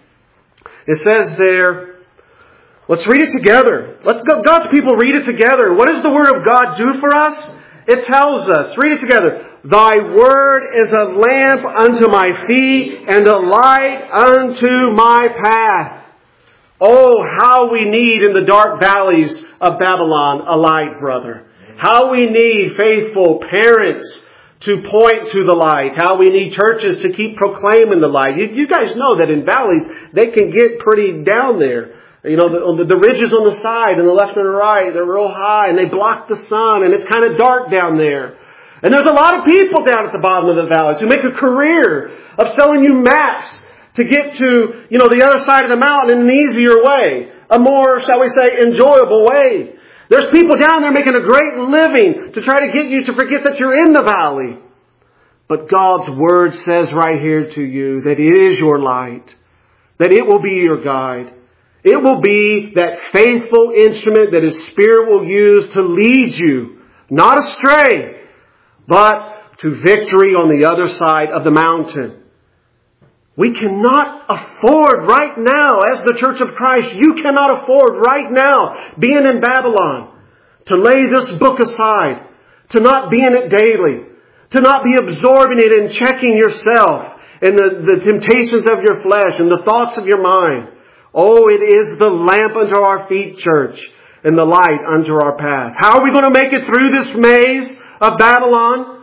It says there, let's read it together. Let's go, God's people read it together. What does the Word of God do for us? It tells us, read it together, Thy Word is a lamp unto my feet and a light unto my path. Oh, how we need in the dark valleys of Babylon a light, brother. How we need faithful parents to point to the light. How we need churches to keep proclaiming the light. You guys know that in valleys, they can get pretty down there. You know, the ridges on the side and the left and the right, they're real high and they block the sun and it's kind of dark down there. And there's a lot of people down at the bottom of the valleys who make a career of selling you maps to get to, you know, the other side of the mountain in an easier way. A more, shall we say, enjoyable way. There's people down there making a great living to try to get you to forget that you're in the valley. But God's Word says right here to you that it is your light. That it will be your guide. It will be that faithful instrument that His Spirit will use to lead you, not astray, but to victory on the other side of the mountain. We cannot afford right now, as the Church of Christ, you cannot afford right now, being in Babylon, to lay this book aside, to not be in it daily, to not be absorbing it and checking yourself and the temptations of your flesh and the thoughts of your mind. Oh, it is the lamp unto our feet, church, and the light unto our path. How are we going to make it through this maze of Babylon?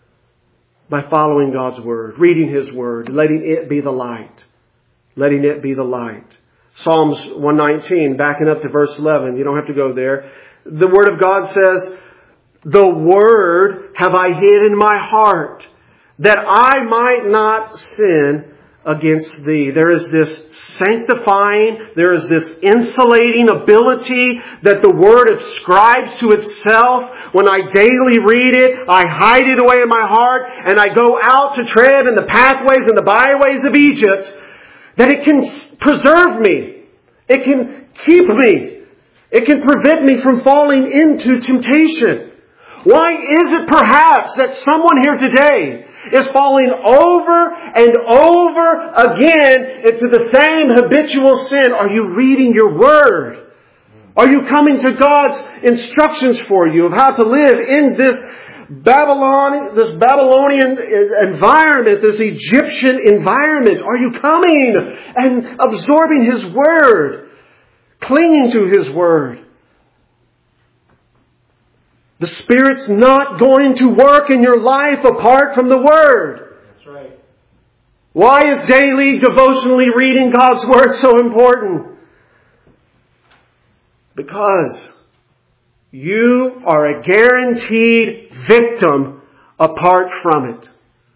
By following God's Word, reading His Word, letting it be the light. Letting it be the light. Psalms 119, backing up to verse 11. You don't have to go there. The Word of God says, The Word have I hid in my heart, that I might not sin against Thee. There is this sanctifying, there is this insulating ability that the Word ascribes to itself. When I daily read it, I hide it away in my heart, and I go out to tread in the pathways and the byways of Egypt, that it can preserve me. It can keep me. It can prevent me from falling into temptation. Why is it perhaps that someone here today is falling over and over again into the same habitual sin? Are you reading your Word? Are you coming to God's instructions for you of how to live in this Babylonian environment, this Egyptian environment? Are you coming and absorbing His Word, clinging to His Word? The Spirit's not going to work in your life apart from the Word. That's right. Why is daily devotionally reading God's Word so important? Because you are a guaranteed victim apart from it.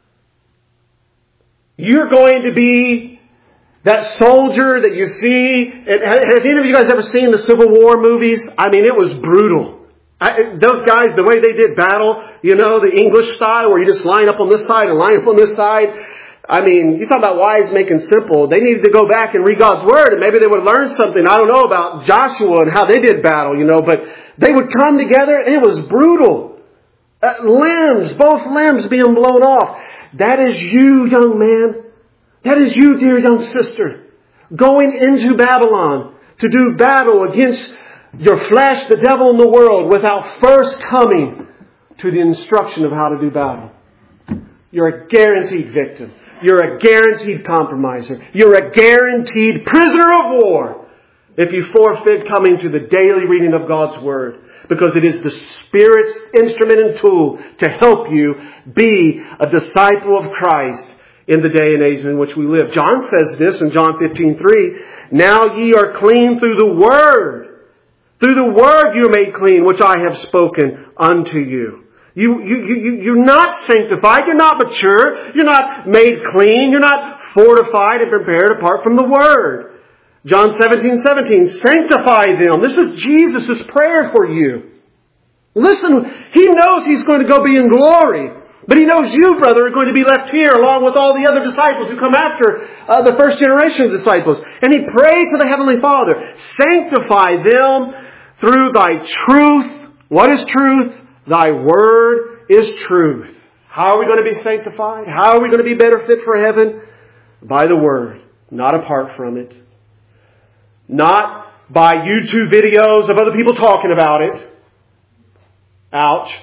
You're going to be that soldier that you see. Have any of you guys ever seen the Civil War movies? I mean, it was brutal. Those guys, the way they did battle, the English style where you just line up on this side and line up on this side. I mean, you talk about wise making simple. They needed to go back and read God's Word, and maybe they would learn something. I don't know about Joshua and how they did battle, but they would come together, and it was brutal. Both limbs being blown off. That is you, young man. That is you, dear young sister, going into Babylon to do battle against your flesh, the devil, and the world without first coming to the instruction of how to do battle. You're a guaranteed victim. You're a guaranteed compromiser. You're a guaranteed prisoner of war if you forfeit coming to the daily reading of God's Word, because it is the Spirit's instrument and tool to help you be a disciple of Christ in the day and age in which we live. John says this in John 15:3, "Now ye are clean through the Word. Through the Word you are made clean, which I have spoken unto you." You're not sanctified. You're not mature. You're not made clean. You're not fortified and prepared apart from the Word. John 17:17, "Sanctify them." This is Jesus' prayer for you. Listen, He knows He's going to go be in glory. But He knows you, brother, are going to be left here along with all the other disciples who come after the first generation of disciples. And He prays to the Heavenly Father, "Sanctify them through Thy truth." What is truth? Thy Word is truth. How are we going to be sanctified? How are we going to be better fit for heaven? By the Word, not apart from it. Not by YouTube videos of other people talking about it. Ouch.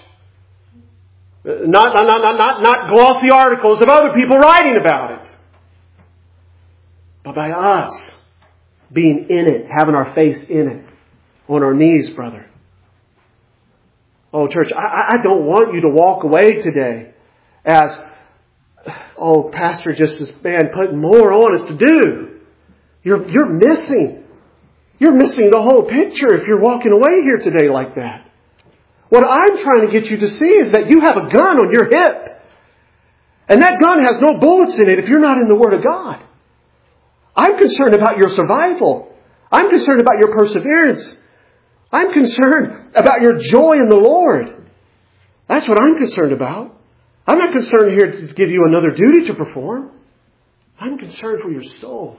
Not glossy articles of other people writing about it. But by us being in it, having our face in it, on our knees, brother. Oh, church, I don't want you to walk away today as, pastor just is, putting more on us to do. You're missing. You're missing the whole picture if you're walking away here today like that. What I'm trying to get you to see is that you have a gun on your hip. And that gun has no bullets in it if you're not in the Word of God. I'm concerned about your survival. I'm concerned about your perseverance. I'm concerned about your joy in the Lord. That's what I'm concerned about. I'm not concerned here to give you another duty to perform. I'm concerned for your soul.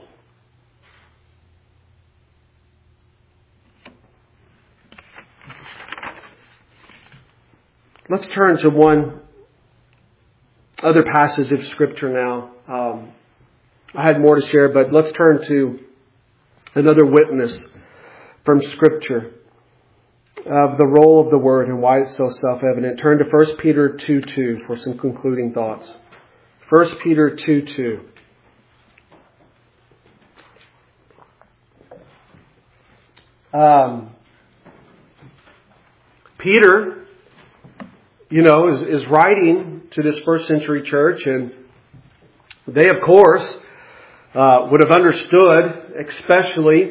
Let's turn to one other passage of Scripture now. I had more to share, but let's turn to another witness from Scripture of the role of the Word and why it's so self-evident. Turn to 1 Peter 2:2 for some concluding thoughts. 1 Peter 2:2. Peter, is writing to this first century church, and they, of course, would have understood, especially,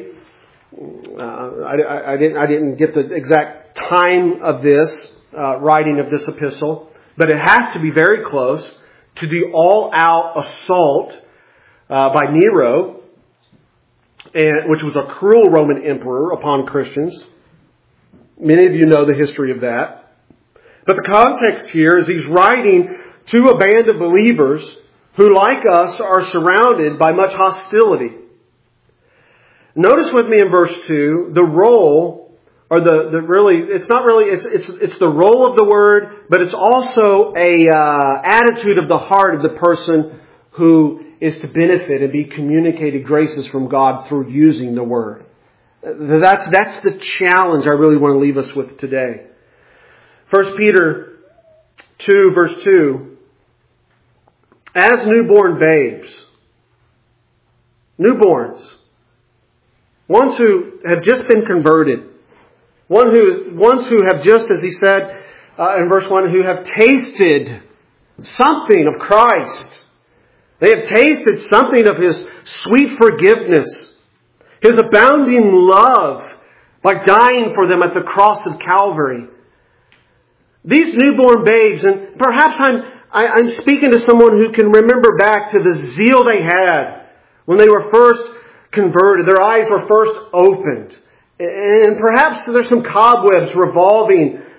I didn't get the exact time of this writing of this epistle, but it has to be very close to the all-out assault by Nero, which was a cruel Roman emperor upon Christians. Many of you know the history of that. But the context here is he's writing to a band of believers who, like us, are surrounded by much hostility. Notice with me in verse 2, the role, or it's the role of the Word, but it's also a attitude of the heart of the person who is to benefit and be communicated graces from God through using the Word. That's the challenge I really want to leave us with today. 1 Peter 2, verse 2, as newborn babes, newborns, ones who have just been converted, ones who have just, as he said in verse 1, who have tasted something of Christ. They have tasted something of His sweet forgiveness, His abounding love by dying for them at the cross of Calvary. These newborn babes, and perhaps I'm speaking to someone who can remember back to the zeal they had when they were first converted. Their eyes were first opened. And perhaps there's some cobwebs revolving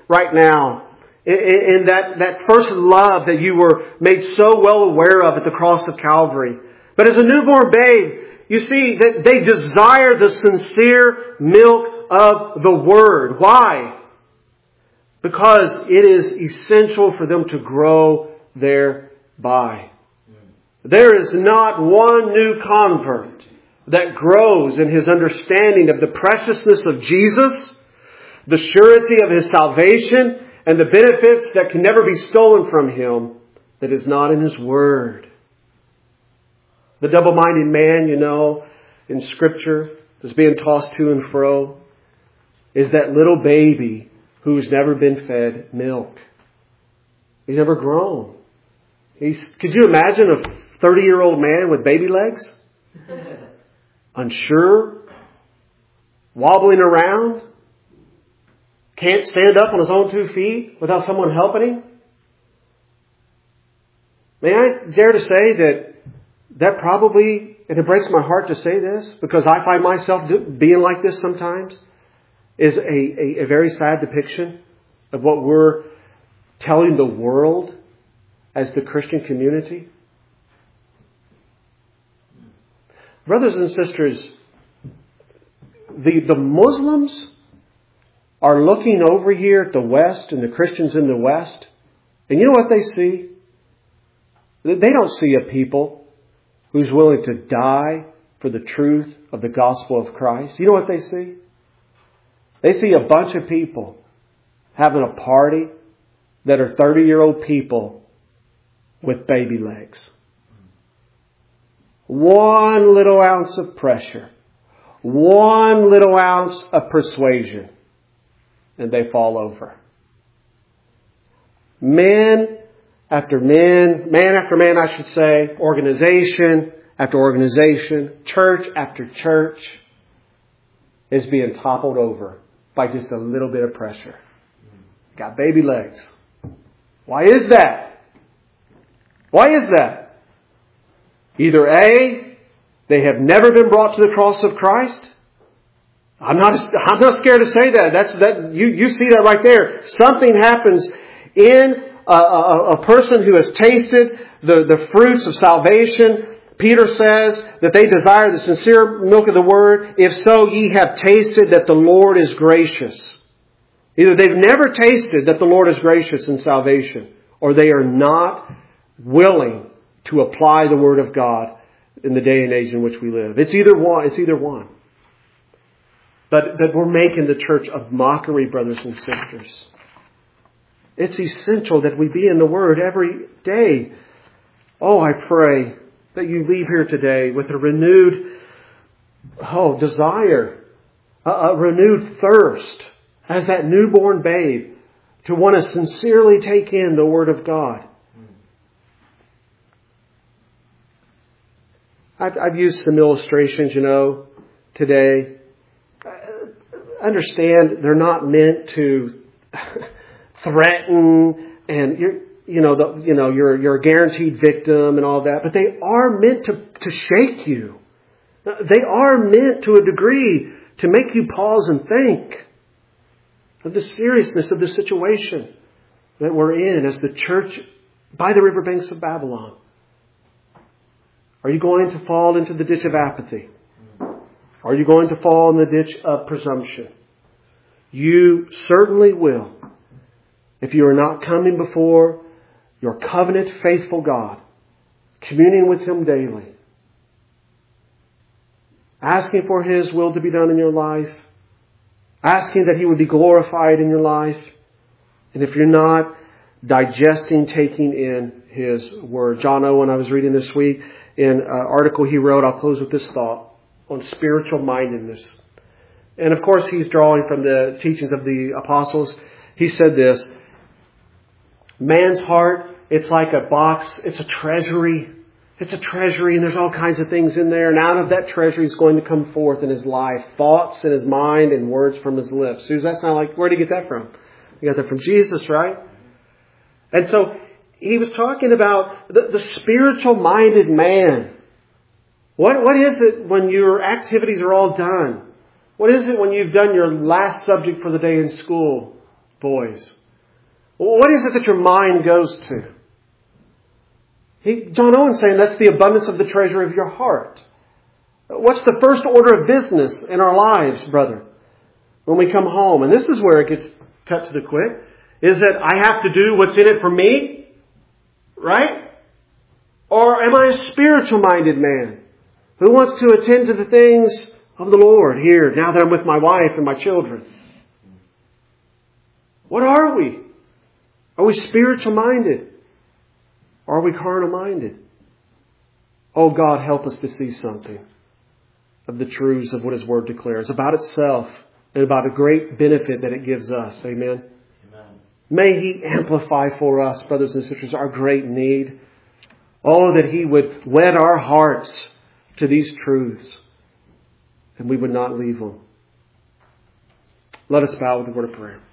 right now in that first love that you were made so well aware of at the cross of Calvary. But as a newborn babe, you see that they desire the sincere milk of the Word. Why? Because it is essential for them to grow thereby. There is not one new convert that grows in his understanding of the preciousness of Jesus, the surety of His salvation, and the benefits that can never be stolen from him that is not in His Word. The double-minded man, in Scripture, that's being tossed to and fro, is that little baby who's never been fed milk. He's never grown. Could you imagine a 30-year-old man with baby legs? Unsure? Wobbling around? Can't stand up on his own 2 feet without someone helping him? May I dare to say that probably, and it breaks my heart to say this, because I find myself being like this sometimes, is a very sad depiction of what we're telling the world as the Christian community. Brothers and sisters, the Muslims are looking over here at the West and the Christians in the West, and you know what they see? They don't see a people who's willing to die for the truth of the gospel of Christ. You know what they see? They see a bunch of people having a party that are 30-year-old people with baby legs. One little ounce of pressure, one little ounce of persuasion, and they fall over. Man after man, I should say, organization after organization, church after church is being toppled over by just a little bit of pressure. Got baby legs. Why is that? Why is that? Either A, they have never been brought to the cross of Christ. I'm not scared to say that. You see that right there. Something happens in a person who has tasted the fruits of salvation. Peter says that they desire the sincere milk of the Word. If so, ye have tasted that the Lord is gracious. Either they've never tasted that the Lord is gracious in salvation, or they are not willing to apply the Word of God in the day and age in which we live. It's either one. But we're making the church a mockery, brothers and sisters. It's essential that we be in the Word every day. Oh, I pray that you leave here today with a renewed desire, a renewed thirst as that newborn babe to want to sincerely take in the Word of God. I've used some illustrations, today. Understand they're not meant to threaten and you're a guaranteed victim and all that, but they are meant to shake you. They are meant to a degree to make you pause and think of the seriousness of the situation that we're in as the church by the riverbanks of Babylon. Are you going to fall into the ditch of apathy? Are you going to fall in the ditch of presumption? You certainly will if you are not coming before your covenant faithful God, communing with Him daily, asking for His will to be done in your life, asking that He would be glorified in your life, and if you're not, digesting, taking in His Word. John Owen, I was reading this week in an article he wrote, I'll close with this thought, on spiritual mindedness. And of course he's drawing from the teachings of the apostles. He said this, man's heart, it's like a box, it's a treasury. It's a treasury and there's all kinds of things in there. And out of that treasury is going to come forth in his life, thoughts in his mind and words from his lips. Who does that sound like? Where did he get that from? You got that from Jesus, right? And so he was talking about the spiritual minded man. What is it when your activities are all done? What is it when you've done your last subject for the day in school, boys? What is it that your mind goes to? John Owen's saying that's the abundance of the treasure of your heart. What's the first order of business in our lives, brother? When we come home, and this is where it gets cut to the quick, is that I have to do what's in it for me, right? Or am I a spiritual-minded man who wants to attend to the things of the Lord here, now that I'm with my wife and my children? What are we? Are we spiritual-minded? Or are we carnal-minded? Oh God, help us to see something of the truths of what His Word declares about itself and about a great benefit that it gives us. Amen. May He amplify for us, brothers and sisters, our great need. Oh, that He would wed our hearts to these truths and we would not leave them. Let us bow with a word of prayer.